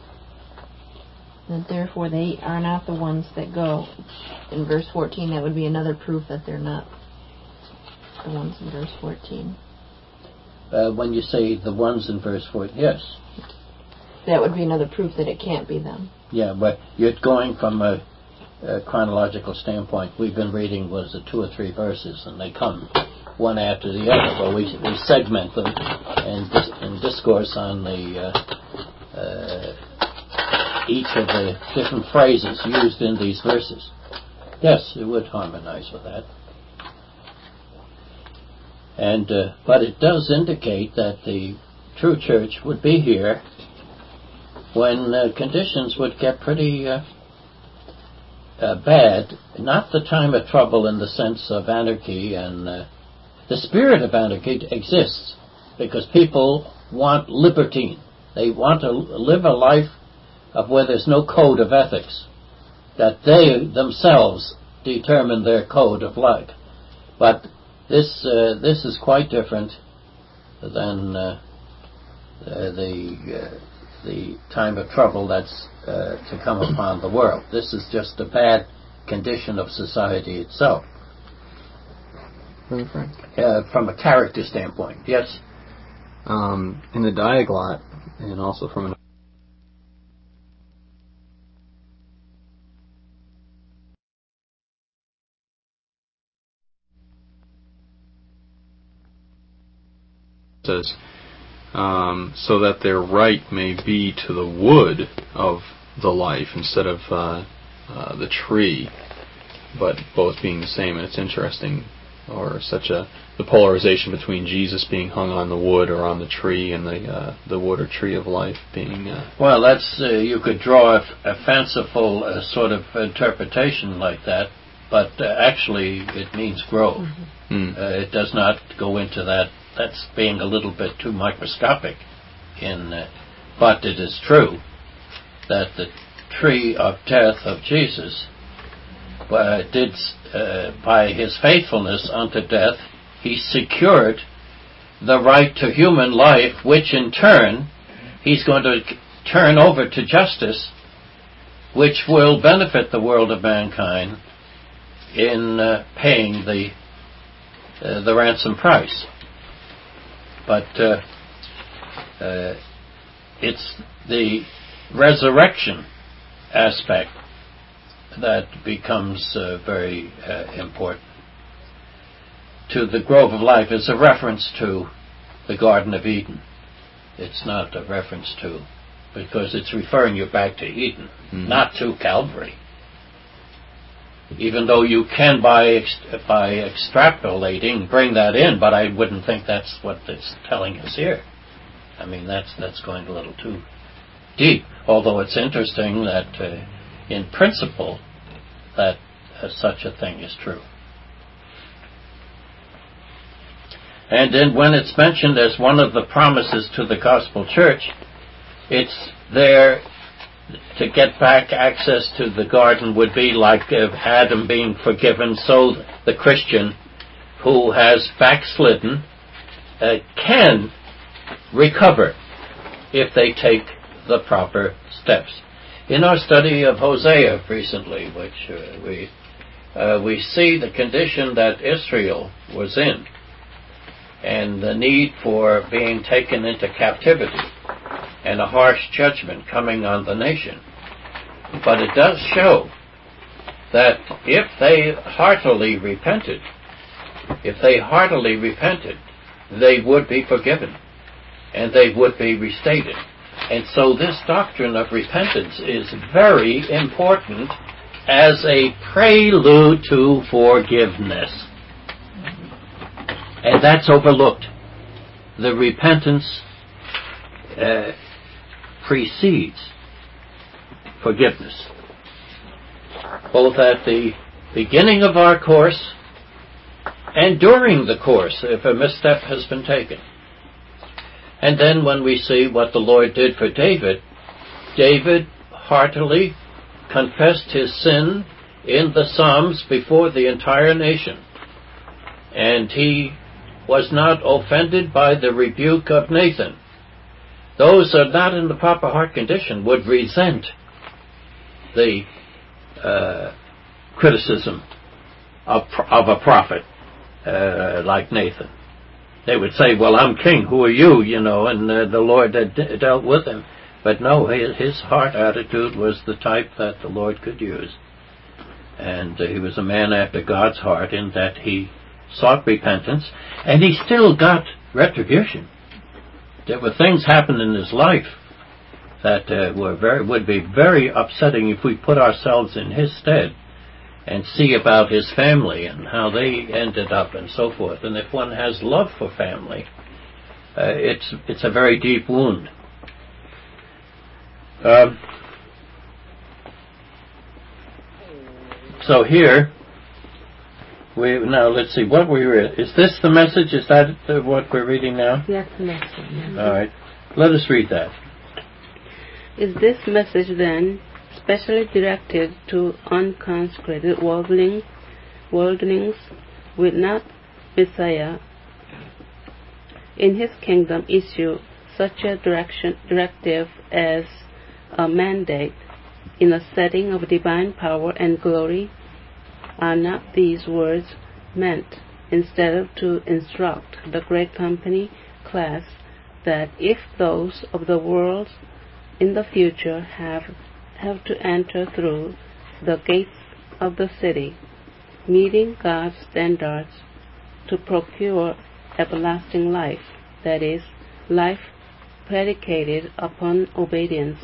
And therefore they are not the ones that go. In verse fourteen, that would be another proof that they're not the ones in verse fourteen. Uh, when you say the ones in verse four, yes. That would be another proof that it can't be them. Yeah, but you're going from a, a chronological standpoint. We've been reading, was it two or three verses, and they come one after the other. Well, we, we segment them and, dis- and discourse on the uh, uh, each of the different phrases used in these verses. Yes, it would harmonize with that. And uh, but it does indicate that the true church would be here when uh, conditions would get pretty uh, uh, bad. Not the time of trouble in the sense of anarchy, and uh, the spirit of anarchy exists because people want libertine. They want to live a life of where there's no code of ethics, that they themselves determine their code of life. But This uh, this is quite different than uh, uh, the uh, the time of trouble that's uh, to come upon the world. This is just a bad condition of society itself. Brother Frank? Uh, from a character standpoint, yes. Um, in the Diaglott, and also from an says, um, so that their right may be to the wood of the life instead of uh, uh, the tree, but both being the same. And it's interesting, or such a the polarization between Jesus being hung on the wood or on the tree, and the uh, the wood or tree of life being. Uh, well, that's uh, you could draw a, a fanciful uh, sort of interpretation like that, but uh, actually it means grove. mm-hmm. mm. Uh, it does not go into that. That's being a little bit too microscopic, in, uh, but it is true that the tree of death of Jesus uh, did, uh, by his faithfulness unto death, he secured the right to human life, which in turn he's going to turn over to justice, which will benefit the world of mankind in uh, paying the uh, the ransom price. But uh, uh, it's the resurrection aspect that becomes uh, very uh, important. To the grove of life is a reference to the Garden of Eden. It's not a reference to, because it's referring you back to Eden, mm-hmm. not to Calvary. Even though you can, by ex- by extrapolating, bring that in, but I wouldn't think that's what it's telling us here. I mean, that's that's going a little too deep. Although it's interesting that, uh, in principle, that uh, such a thing is true. And then when it's mentioned as one of the promises to the gospel church, it's there. To get back access to the garden would be like uh, Adam being forgiven, so the Christian who has backslidden uh, can recover if they take the proper steps. In our study of Hosea recently, which uh, we uh, we see the condition that Israel was in and the need for being taken into captivity. and a harsh judgment coming on the nation. But it does show that if they heartily repented, if they heartily repented, they would be forgiven, and they would be restated. And so this doctrine of repentance is very important as a prelude to forgiveness. And that's overlooked. The repentance uh, precedes forgiveness, both at the beginning of our course and during the course, if a misstep has been taken. And then when we see what the Lord did for David, David heartily confessed his sin in the Psalms before the entire nation. And he was not offended by the rebuke of Nathan. Those who are not in the proper heart condition would resent the uh, criticism of, of a prophet uh, like Nathan. They would say, well, I'm king, who are you, you know, and uh, the Lord had d- dealt with him. But no, his, his heart attitude was the type that the Lord could use. And uh, he was a man after God's heart in that he sought repentance, and he still got retribution. There were things happened in his life that uh, were very would be very upsetting if we put ourselves in his stead and see about his family and how they ended up and so forth. And if one has love for family, uh, it's it's a very deep wound. Um, so here, we now let's see what we read. Is this the message? Is that the, what we're reading now? Yes, the message. All right, let us read that. Is this message then specially directed to unconsecrated worldling, worldlings with not Messiah in his kingdom issue such a direction, directive as a mandate in a setting of divine power and glory? Are not these words meant instead of to instruct the great company class that if those of the world in the future have have to enter through the gates of the city, meeting God's standards to procure everlasting life, that is, life predicated upon obedience,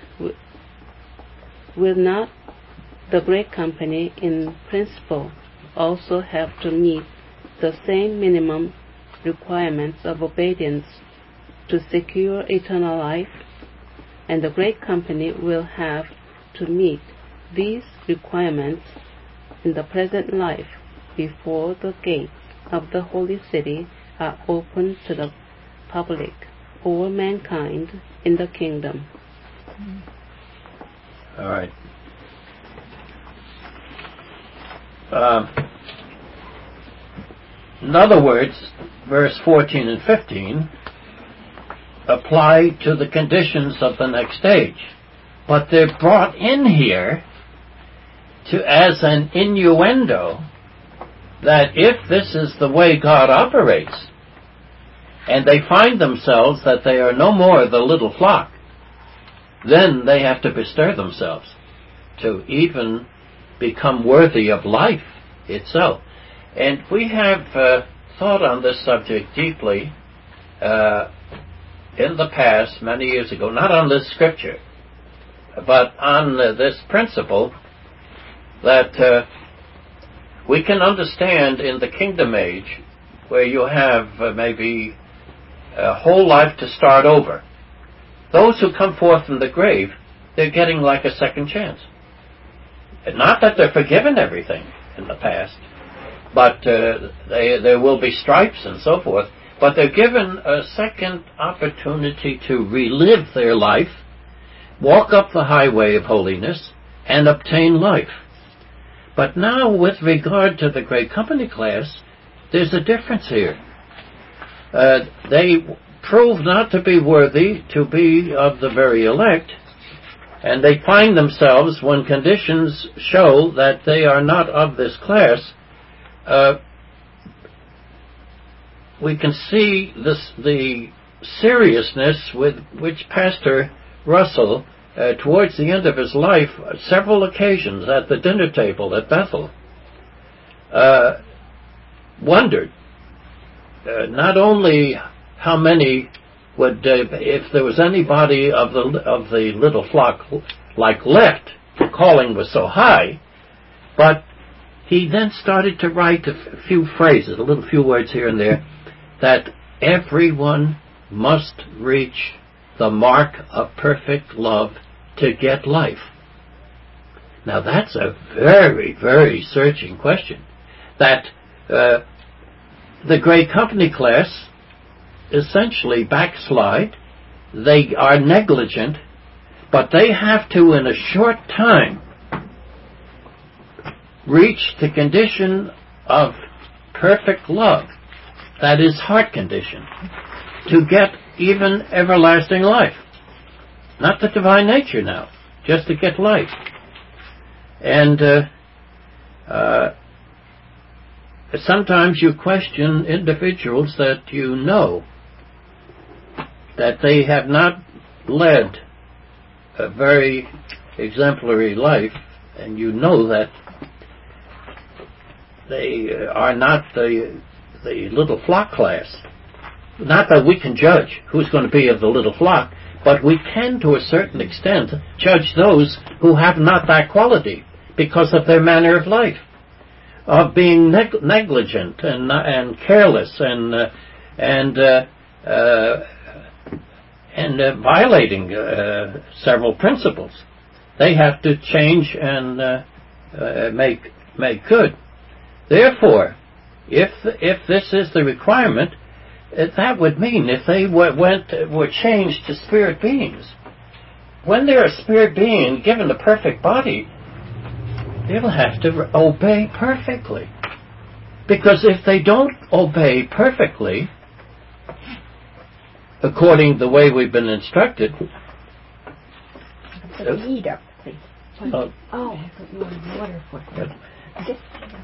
will not the great company in principle also have to meet the same minimum requirements of obedience to secure eternal life? And the great company will have to meet these requirements in the present life before the gates of the holy city are open to the public or mankind in the kingdom. All right. Um, in other words, verse fourteen and fifteen apply to the conditions of the next stage. But they're brought in here to as an innuendo that if this is the way God operates, and they find themselves that they are no more the little flock, then they have to bestir themselves to even become worthy of life itself. And we have uh, thought on this subject deeply uh, in the past, many years ago, not on this scripture, but on uh, this principle that uh, we can understand in the kingdom age where you have uh, maybe a whole life to start over. Those who come forth from the grave, they're getting like a second chance. And not that they're forgiven everything in the past, but uh, they, there will be stripes and so forth, but they're given a second opportunity to relive their life, walk up the highway of holiness, and obtain life. But now, with regard to the great company class, there's a difference here. Uh, they prove not to be worthy to be of the very elect, and they find themselves, when conditions show that they are not of this class, uh, we can see this, the seriousness with which Pastor Russell, uh, towards the end of his life, uh, several occasions at the dinner table at Bethel, uh, wondered uh, not only how many would, uh, if there was anybody of the of the little flock like left, the calling was so high, but he then started to write a f- few phrases, a little few words here and there, that everyone must reach the mark of perfect love to get life. Now that's a very, very searching question. That uh, the Great Company class essentially backslide. They are negligent, but they have to, in a short time, reach the condition of perfect love, that is, heart condition, to get even everlasting life. Not the divine nature now, just to get life. And uh, uh, sometimes you question individuals that you know, that they have not led a very exemplary life, and you know that they are not the the little flock class. Not that we can judge who's going to be of the little flock, but we can, to a certain extent, judge those who have not that quality because of their manner of life, of being neg- negligent and and careless and uh, and uh, uh, and uh, violating uh, several principles. They have to change and uh, uh, make make good. Therefore, if if this is the requirement, that would mean if they were, went were changed to spirit beings, when they're a spirit being given a perfect body, they'll have to obey perfectly. Because if they don't obey perfectly, according to the way we've been instructed, Put the heat up, please. Uh, Oh, I thought you wanted water for it. Just,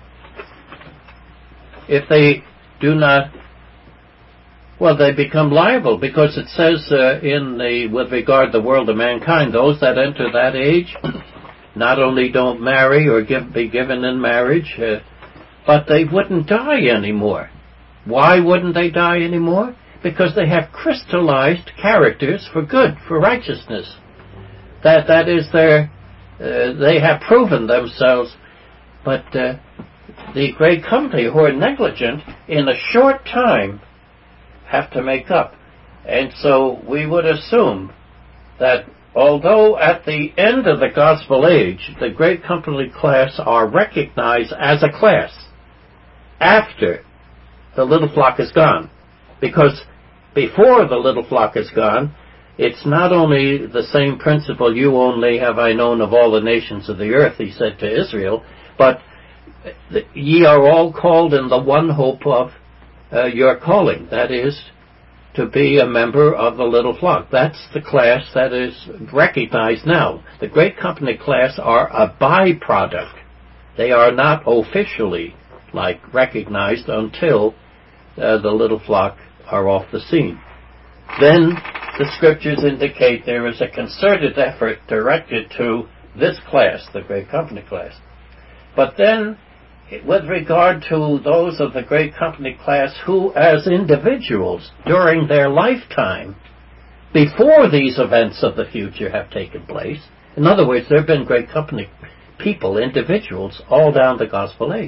if they do not, well, they become liable, because it says uh, in the with regard to the world of mankind, those that enter that age not only don't marry or give, be given in marriage, uh, but they wouldn't die anymore. Why wouldn't they die anymore? Because they have crystallized characters for good, for righteousness. That that is their, uh, they have proven themselves. But uh, the Great Company, who are negligent, in a short time have to make up. And so we would assume that although at the end of the Gospel age, the Great Company class are recognized as a class after the little flock is gone. Because before the little flock is gone, it's not only the same principle, you only have I known of all the nations of the earth, he said to Israel, but ye are all called in the one hope of uh, your calling, that is, to be a member of the little flock. That's the class that is recognized now. The Great Company class are a byproduct. They are not officially like recognized until uh, the little flock are off the scene. Then the scriptures indicate there is a concerted effort directed to this class, the Great Company class. But then, with regard to those of the Great Company class who, as individuals, during their lifetime, before these events of the future have taken place, in other words, there have been Great Company people, individuals, all down the Gospel age.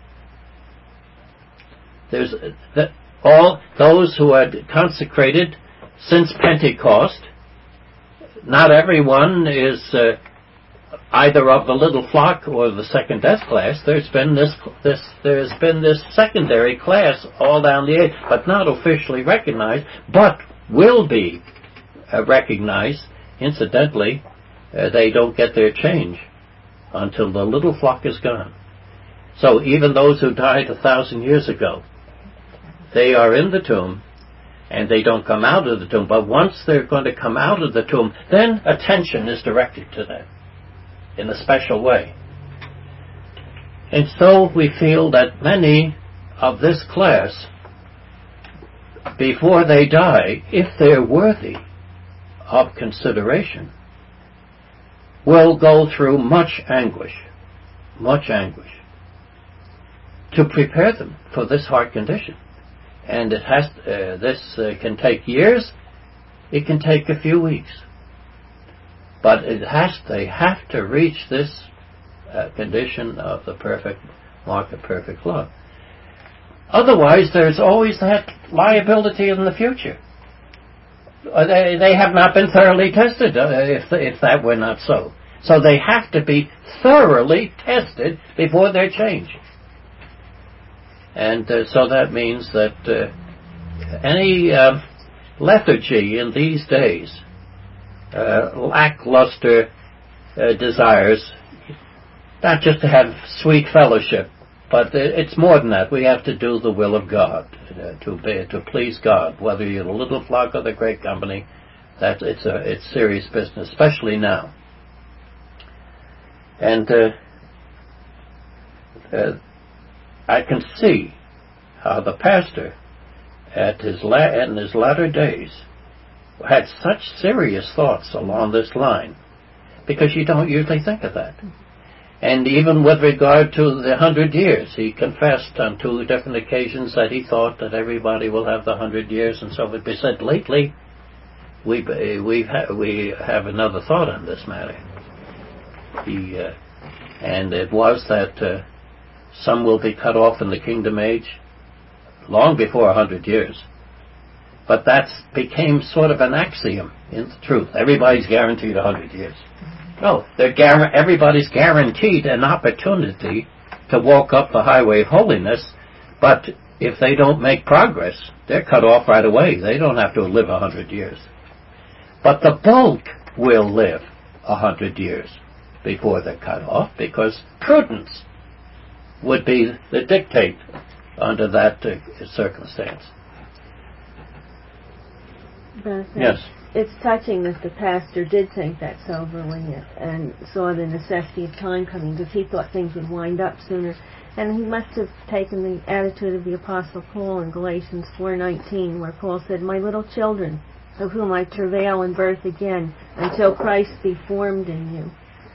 There's the, all those who had consecrated since Pentecost. Not everyone is uh, either of the little flock or the second death class. There's been this, this, there's been this secondary class all down the age, but not officially recognized, but will be uh, recognized. Incidentally, uh, they don't get their change until the little flock is gone. So even those who died a thousand years ago, they are in the tomb, and they don't come out of the tomb. But once they're going to come out of the tomb, then attention is directed to them in a special way. And so we feel that many of this class before they die, if they're worthy of consideration, will go through much anguish, much anguish, to prepare them for this heart condition. And it has uh, this uh, can take years, it can take a few weeks, but it has they have to reach this uh, condition of the perfect mark of perfect love. Otherwise, there's always that liability in the future. Uh, they, they have not been thoroughly tested, uh, if, if that were not so. So they have to be thoroughly tested before they're changed. And uh, so that means that uh, any uh, lethargy in these days, uh, lackluster uh, desires, not just to have sweet fellowship, but it's more than that. We have to do the will of God, uh, to be, to please God. Whether you're the little flock or the great company, that it's a it's serious business, especially now. And uh, uh, I can see how the pastor, at his la- in his latter days, had such serious thoughts along this line, because you don't usually think of that. And even with regard to the hundred years, he confessed on two different occasions that he thought that everybody will have the hundred years, and so forth. He said, lately, we we ha- we have another thought on this matter. He uh, and it was that uh, some will be cut off in the kingdom age long before a hundred years. But that became sort of an axiom in truth. Everybody's guaranteed a hundred years. No, they're gar- everybody's guaranteed an opportunity to walk up the highway of holiness, but if they don't make progress, they're cut off right away. They don't have to live a hundred years. But the bulk will live a hundred years before they're cut off, because prudence would be the dictate under that uh, circumstance. But yes. It's touching that the pastor did think that soberly and saw the necessity of time coming, because he thought things would wind up sooner. And he must have taken the attitude of the Apostle Paul in Galatians four nineteen, where Paul said, "My little children, of whom I travail in birth again, until Christ be formed in you."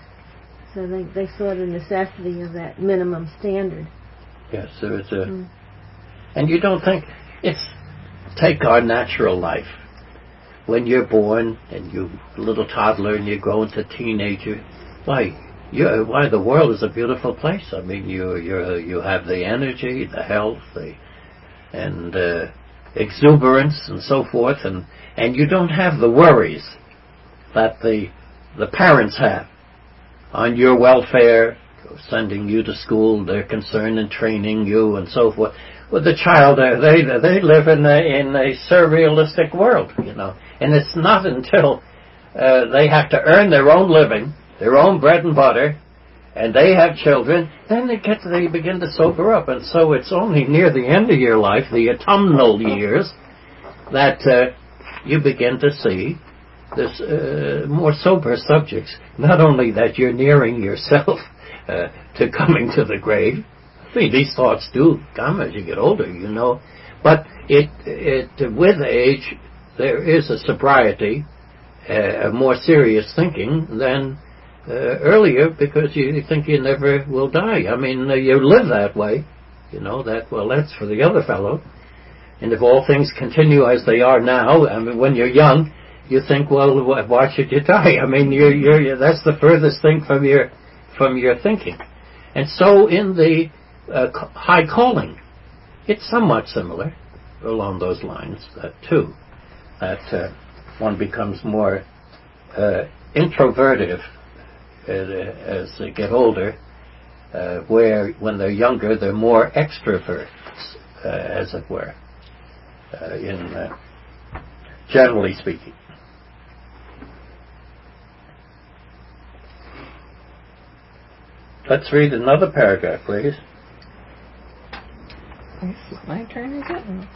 So they, they saw the necessity of that minimum standard. Yes, there is a... Mm. And you don't think... It's... Take our natural life. When you're born and you're a little toddler and you grow into teenager, why, you why the world is a beautiful place. I mean, you you you have the energy, the health, the and uh, exuberance, and so forth, and and you don't have the worries that the the parents have on your welfare, sending you to school. They're concerned in training you and so forth. With the child, uh, they they live in a, in a surrealistic world, you know. And it's not until uh, they have to earn their own living, their own bread and butter, and they have children, then they get to, they begin to sober up. And so it's only near the end of your life, the autumnal years, that uh, you begin to see this uh, more sober subjects. Not only that you're nearing yourself uh, to coming to the grave. I mean, these thoughts do come as you get older, you know. But it, it with age, there is a sobriety, uh, a more serious thinking than uh, earlier, because you think you never will die. I mean, uh, you live that way, you know, that, well, that's for the other fellow. And if all things continue as they are now, I mean, when you're young, you think, well, why should you die? I mean, you're, you're, that's the furthest thing from your, from your thinking. And so in the uh, high calling, it's somewhat similar along those lines, that too. That uh, one becomes more uh, introverted uh, as they get older, uh, where when they're younger they're more extroverts, uh, as it were, uh, in uh, generally speaking. Let's read another paragraph, please. It's my turn again.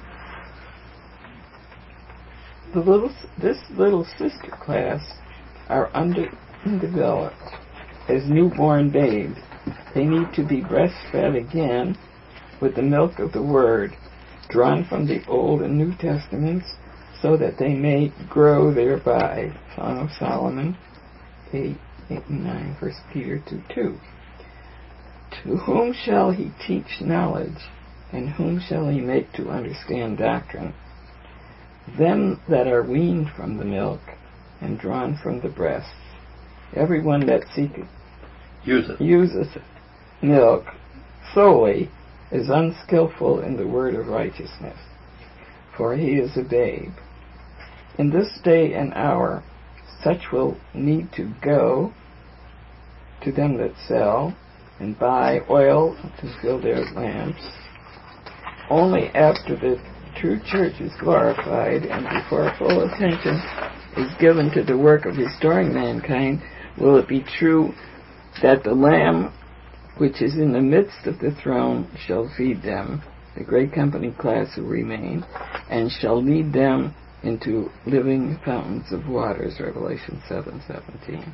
The little, this little sister class are under, undeveloped as newborn babes. They need to be breastfed again with the milk of the Word, drawn from the Old and New Testaments, so that they may grow thereby. Song of Solomon, eight, eight and nine, First Peter two, two. To whom shall he teach knowledge, and whom shall he make to understand doctrine? Them that are weaned from the milk, and drawn from the breasts. Every one that seeketh useth, useth milk solely is unskillful in the word of righteousness, for he is a babe. In this day and hour such will need to go to them that sell, and buy oil to fill their lamps. Only after the true church is glorified, and before full attention is given to the work of restoring mankind, will it be true that the Lamb which is in the midst of the throne shall feed them, the great company class who remain, and shall lead them into living fountains of waters, Revelation seven seventeen.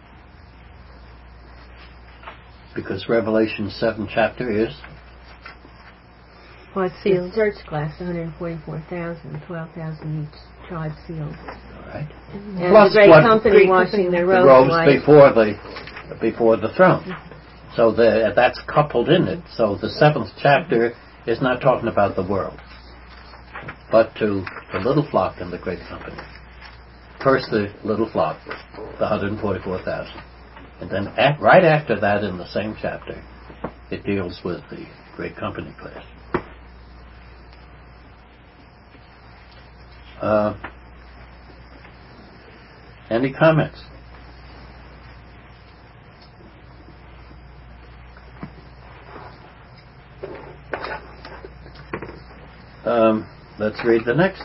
Because Revelation seven chapter is? Well, it's the church class, one hundred forty-four thousand, twelve thousand each tribe sealed. All right. And Plus the great what, company washing their the robes, robes white. before the before the throne. So the, that's coupled in it. So the seventh chapter is not talking about the world, but to the little flock and the great company. First the little flock, the one hundred forty-four thousand. And then at, right after that in the same chapter, it deals with the great company class. Uh, any comments? Um, let's read the next.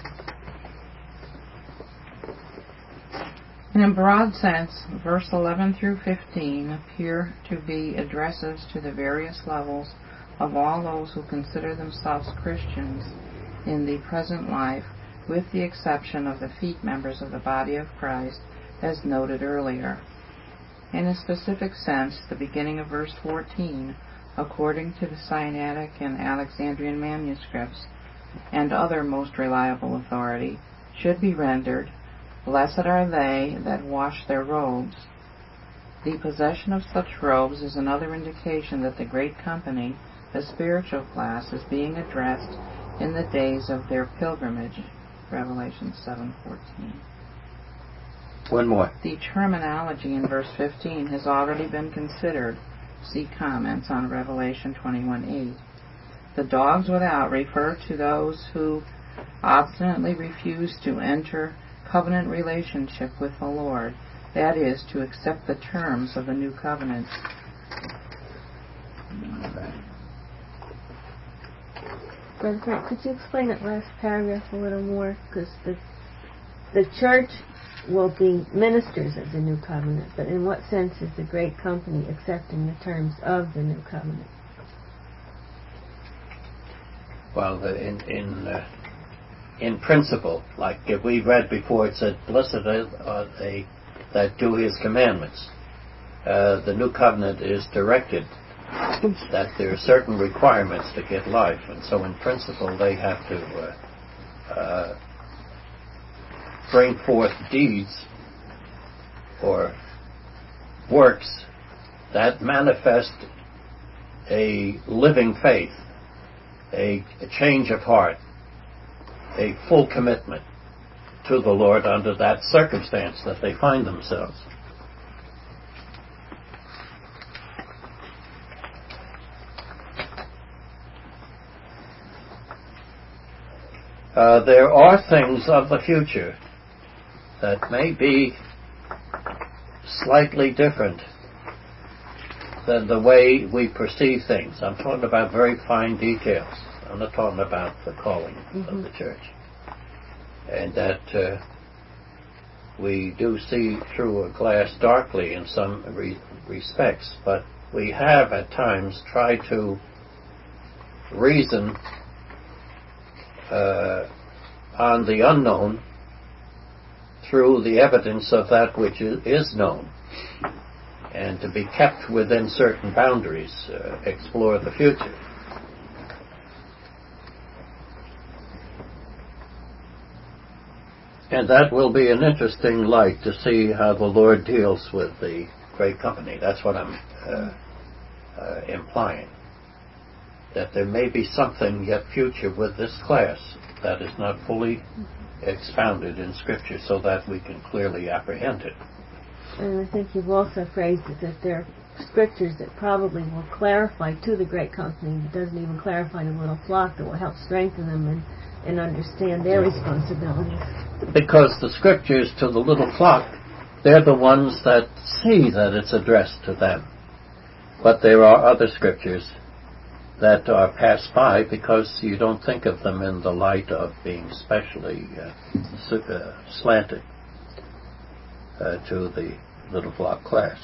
In a broad sense, verse eleven through fifteen appear to be addresses to the various levels of all those who consider themselves Christians in the present life, with the exception of the feet members of the body of Christ, as noted earlier. In a specific sense, the beginning of verse fourteen, according to the Sinaitic and Alexandrian manuscripts and other most reliable authority, should be rendered, "Blessed are they that wash their robes." The possession of such robes is another indication that the great company, the spiritual class, is being addressed in the days of their pilgrimage. Revelation seven fourteen. One more. The terminology in verse fifteen has already been considered. See comments on Revelation twenty-one eight. The dogs without refer to those who obstinately refuse to enter covenant relationship with the Lord, that is, to accept the terms of the new covenant. Brother Frank, could you explain that last paragraph a little more? Because the, the church will be ministers of the new covenant, but in what sense is the great company accepting the terms of the new covenant? Well, the, in in uh, in principle, like if we read before, it said, "Blessed are they that do His commandments." Uh, the new covenant is directed that there are certain requirements to get life, and so in principle they have to uh, uh, bring forth deeds or works that manifest a living faith, a, a change of heart, a full commitment to the Lord under that circumstance that they find themselves. Uh, there are things of the future that may be slightly different than the way we perceive things. I'm talking about very fine details. I'm not talking about the calling mm-hmm. of the church. And that uh, we do see through a glass darkly in some re- respects, but we have at times tried to reason uh, on the unknown through the evidence of that which is known, and to be kept within certain boundaries, uh, explore the future. And that will be an interesting light to see how the Lord deals with the great company. That's what I'm uh, uh, implying. That there may be something yet future with this class that is not fully expounded in Scripture so that we can clearly apprehend it. And I think you've also phrased it that there are scriptures that probably will clarify to the great company that doesn't even clarify the little flock, that will help strengthen them and, and understand their responsibilities. Because the scriptures to the little flock, they're the ones that see that it's addressed to them. But there are other scriptures that are passed by because you don't think of them in the light of being specially uh, uh, slanted uh, to the little flock class.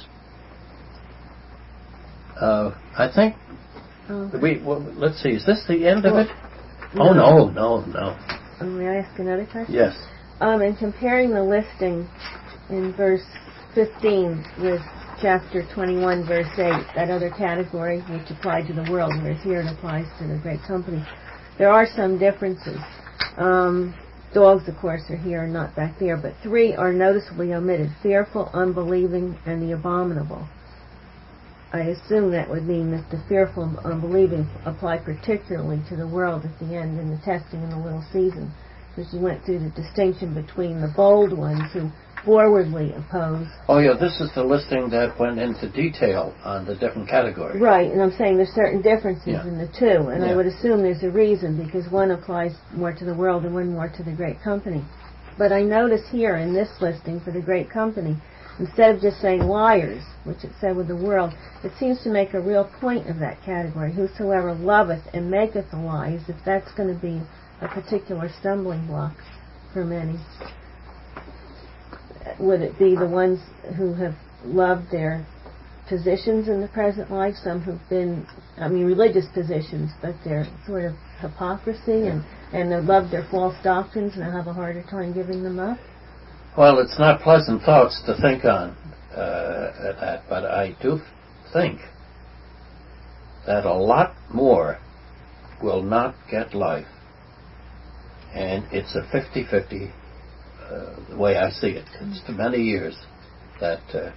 Uh, I think Okay. we. Well, let's see. Is this the end of Well, it? Oh no, no, no. Oh, may I ask another question? Yes. Um, in comparing the listing in verse fifteen with chapter twenty-one, verse eight, that other category which applied to the world, whereas here it applies to the great company, there are some differences. Um, dogs, of course, are here and not back there, but three are noticeably omitted: fearful, unbelieving, and the abominable. I assume that would mean that the fearful and unbelieving apply particularly to the world at the end in the testing in the little season, because you went through the distinction between the bold ones who forwardly oppose. Oh yeah, this is the listing that went into detail on the different categories. Right, and I'm saying there's certain differences Yeah. in the two, and Yeah. I would assume there's a reason, because one applies more to the world and one more to the great company. But I notice here in this listing for the great company, instead of just saying liars, which it said with the world, it seems to make a real point of that category. Whosoever loveth and maketh a lie, as if that's going to be a particular stumbling block for many. Would it be the ones who have loved their positions in the present life, some who've been, I mean, religious positions, but they're sort of hypocrisy and, and have loved their false doctrines and have a harder time giving them up? Well, it's not pleasant thoughts to think on uh, that, but I do think that a lot more will not get life. And it's a fifty-fifty uh, the way I see it. It's too many years that uh,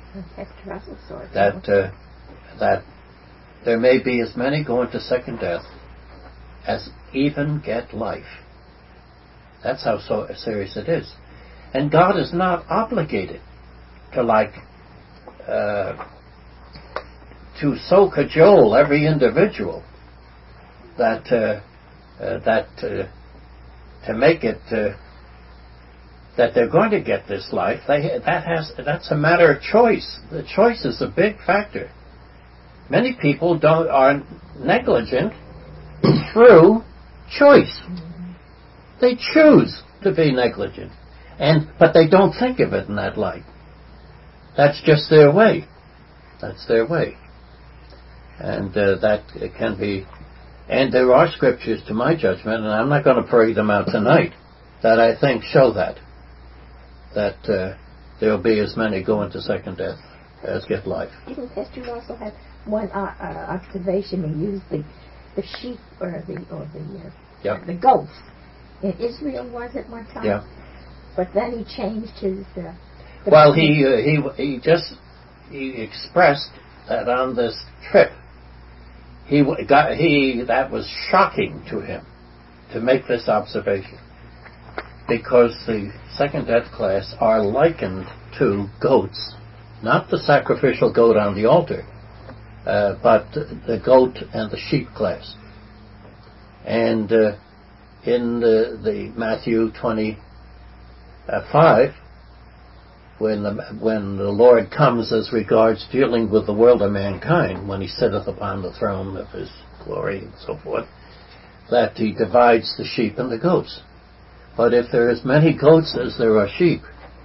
that uh, that there may be as many going to second death as even get life. That's how so serious it is. And God is not obligated to like uh, to so cajole every individual that uh, uh, that uh, to make it uh, that they're going to get this life. They that has that's a matter of choice. The choice is a big factor. Many people don't are negligent through choice. They choose to be negligent. And but they don't think of it in that light. That's just their way. That's their way. And uh, that it can be. And there are scriptures, to my judgment, and I'm not going to parade them out tonight, that I think show that. That uh, there will be as many going to second death as get life. Didn't Pastor also have one uh, uh, observation? He used the the sheep or the or the uh, yeah. the goats. In Israel was at one time. Yeah. But then he changed his. Uh, well, he uh, he he just he expressed that on this trip, he got he that was shocking to him to make this observation, because the second death class are likened to goats, not the sacrificial goat on the altar, uh, but the goat and the sheep class. And uh, in the, the Matthew twenty. Uh, five, when the, when the Lord comes as regards dealing with the world of mankind, when he sitteth upon the throne of his glory and so forth, that he divides the sheep and the goats. But if there are as many goats as there are sheep,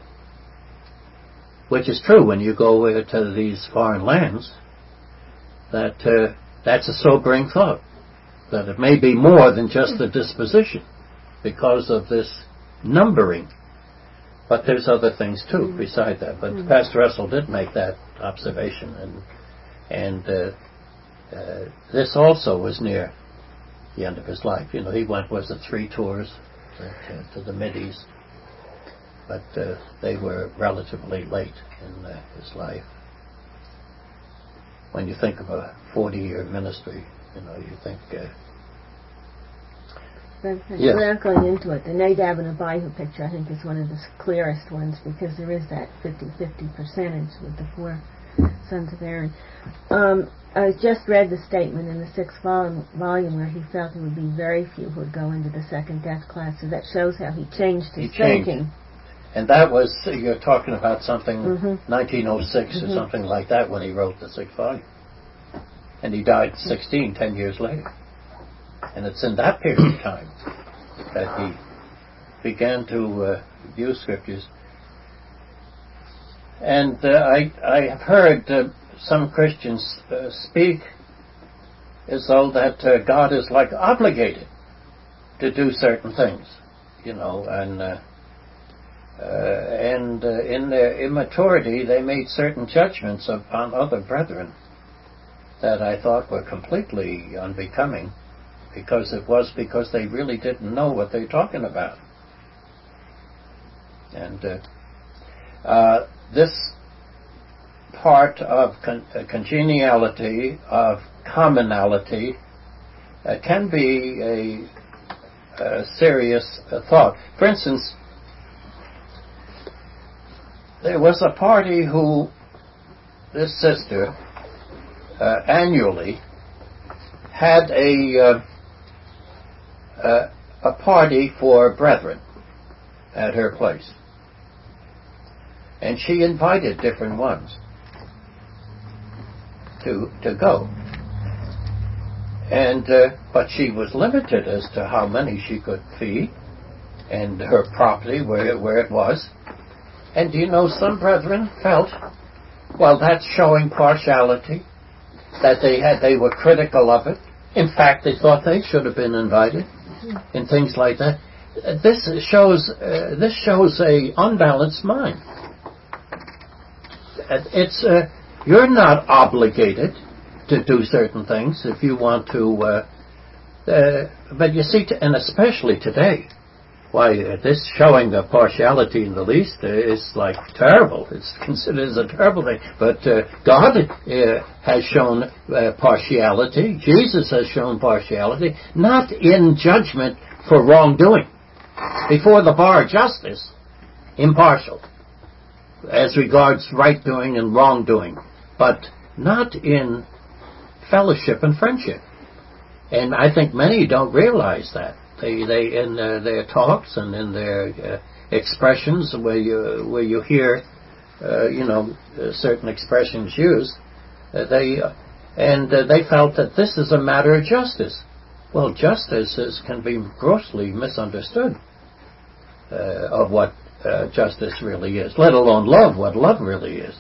which is true when you go uh, to these foreign lands, that uh, that's a sobering thought, that it may be more than just the disposition because of this numbering. But there's other things too mm. beside that. But mm. Pastor Russell did make that observation, and and uh, uh, this also was near the end of his life. You know, he went was it three tours uh, to, to the Mideast, but uh, they were relatively late in uh, his life. When you think of a forty-year ministry, you know, you think... Uh, yes. Without going into it, the Nadab and Abihu picture, I think, is one of the clearest ones, because there is that fifty-fifty percentage with the four sons of Aaron. Um, I just read the statement in the sixth volume, volume where he felt there would be very few who would go into the second death class, so that shows how he changed his he changed. thinking. And that was, you're talking about something, mm-hmm. nineteen oh six mm-hmm. or something like that, when he wrote the sixth volume. And he died sixteen, ten years later. And it's in that period of time that he began to uh, view scriptures. And uh, I, I have heard uh, some Christians uh, speak as though that uh, God is like obligated to do certain things, you know, and uh, uh, and uh, in their immaturity they made certain judgments upon other brethren that I thought were completely unbecoming, because it was because they really didn't know what they're talking about. And uh, uh, this part of con- uh, congeniality, of commonality, uh, can be a, a serious uh, thought. For instance, there was a party who, this sister, uh, annually had a uh, uh, a party for brethren at her place. And she invited different ones to to go. And uh, but she was limited as to how many she could feed, and her property where where it was. And do you know, some brethren felt, well, that's showing partiality, that they had they were critical of it. In fact, they thought they should have been invited, and things like that. This shows uh, this shows a unbalanced mind. It's uh, you're not obligated to do certain things if you want to, uh, uh, but you see, and especially today, why uh, this showing the partiality in the least uh, is like terrible. It's considered as a terrible thing. But uh, God uh, has shown uh, partiality. Jesus has shown partiality, not in judgment for wrongdoing. Before the bar of justice, impartial as regards right doing and wrongdoing, but not in fellowship and friendship. And I think many don't realize that. They, they in uh, their talks and in their uh, expressions, where you where you hear, uh, you know, uh, certain expressions used, uh, they uh, and uh, they felt that this is a matter of justice. Well, justice is, can be grossly misunderstood uh, of what uh, justice really is, let alone love, what love really is.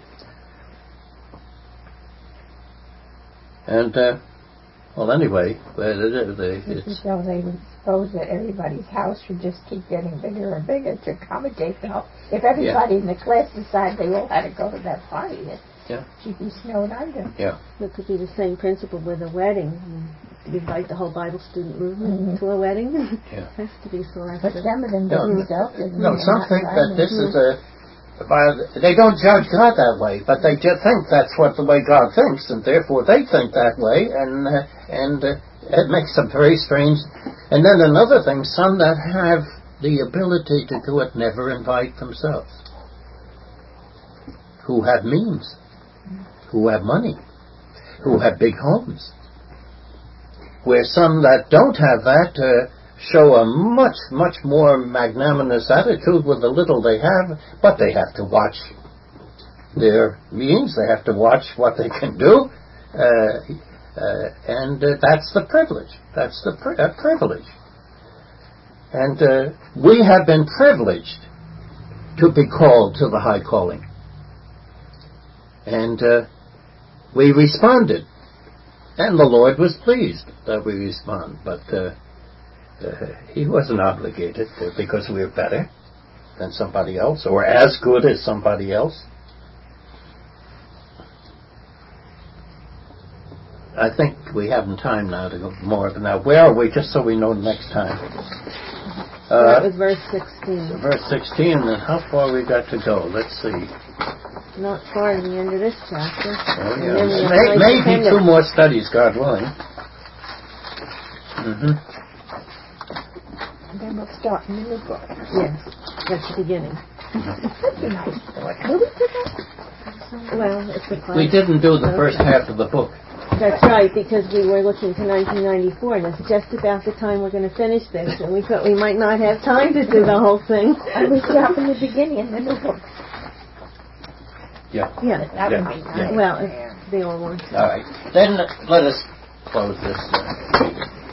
And uh, well, anyway, the, the, it's so they would suppose that everybody's house should just keep getting bigger and bigger to accommodate them. If everybody yeah. in the class decided they all had to go to that party, it, yeah. she'd be snowed under. Yeah. It could be the same principle with a wedding. I mean, to invite the whole Bible student movement mm-hmm. to a wedding, yeah. has to be selective. But some of them don't no, self No, some think that this is a they don't judge God that way, but they just think that's what the way God thinks, and therefore they think that way, and uh, and uh, it makes them very strange. And then another thing, some that have the ability to do it never invite themselves, who have means, who have money, who have big homes. Where some that don't have that uh, show a much, much more magnanimous attitude with the little they have, but they have to watch their means, they have to watch what they can do, uh, uh, and uh, that's the privilege. That's the pri- uh, privilege. And uh, we have been privileged to be called to the high calling. And uh, we responded. And the Lord was pleased that we respond, but uh, uh, He wasn't obligated to, because we're better than somebody else or as good as somebody else. I think we haven't time now to go more. Now, where are we? Just so we know next time. start Uh, with verse sixteen. So verse sixteen, and then how far we got to go? Let's see. Not far to the end of this chapter. Oh, And yeah. then we have May, nice maybe appendix. two more studies, God willing. Mm-hmm. And then we'll start in the new book. Yes, that's the beginning. That'd be nice. Will we pick up? Well, it's the class. We didn't do the first half of the book. That's right, because we were looking to nineteen ninety-four, and it's just about the time we're going to finish this, and we thought we might not have time to do the whole thing. I we start from the beginning in the new book. Yeah. Yeah. That Yeah. would be Yeah. nice. Well, if they all want to. All right. Then let us close this. Uh,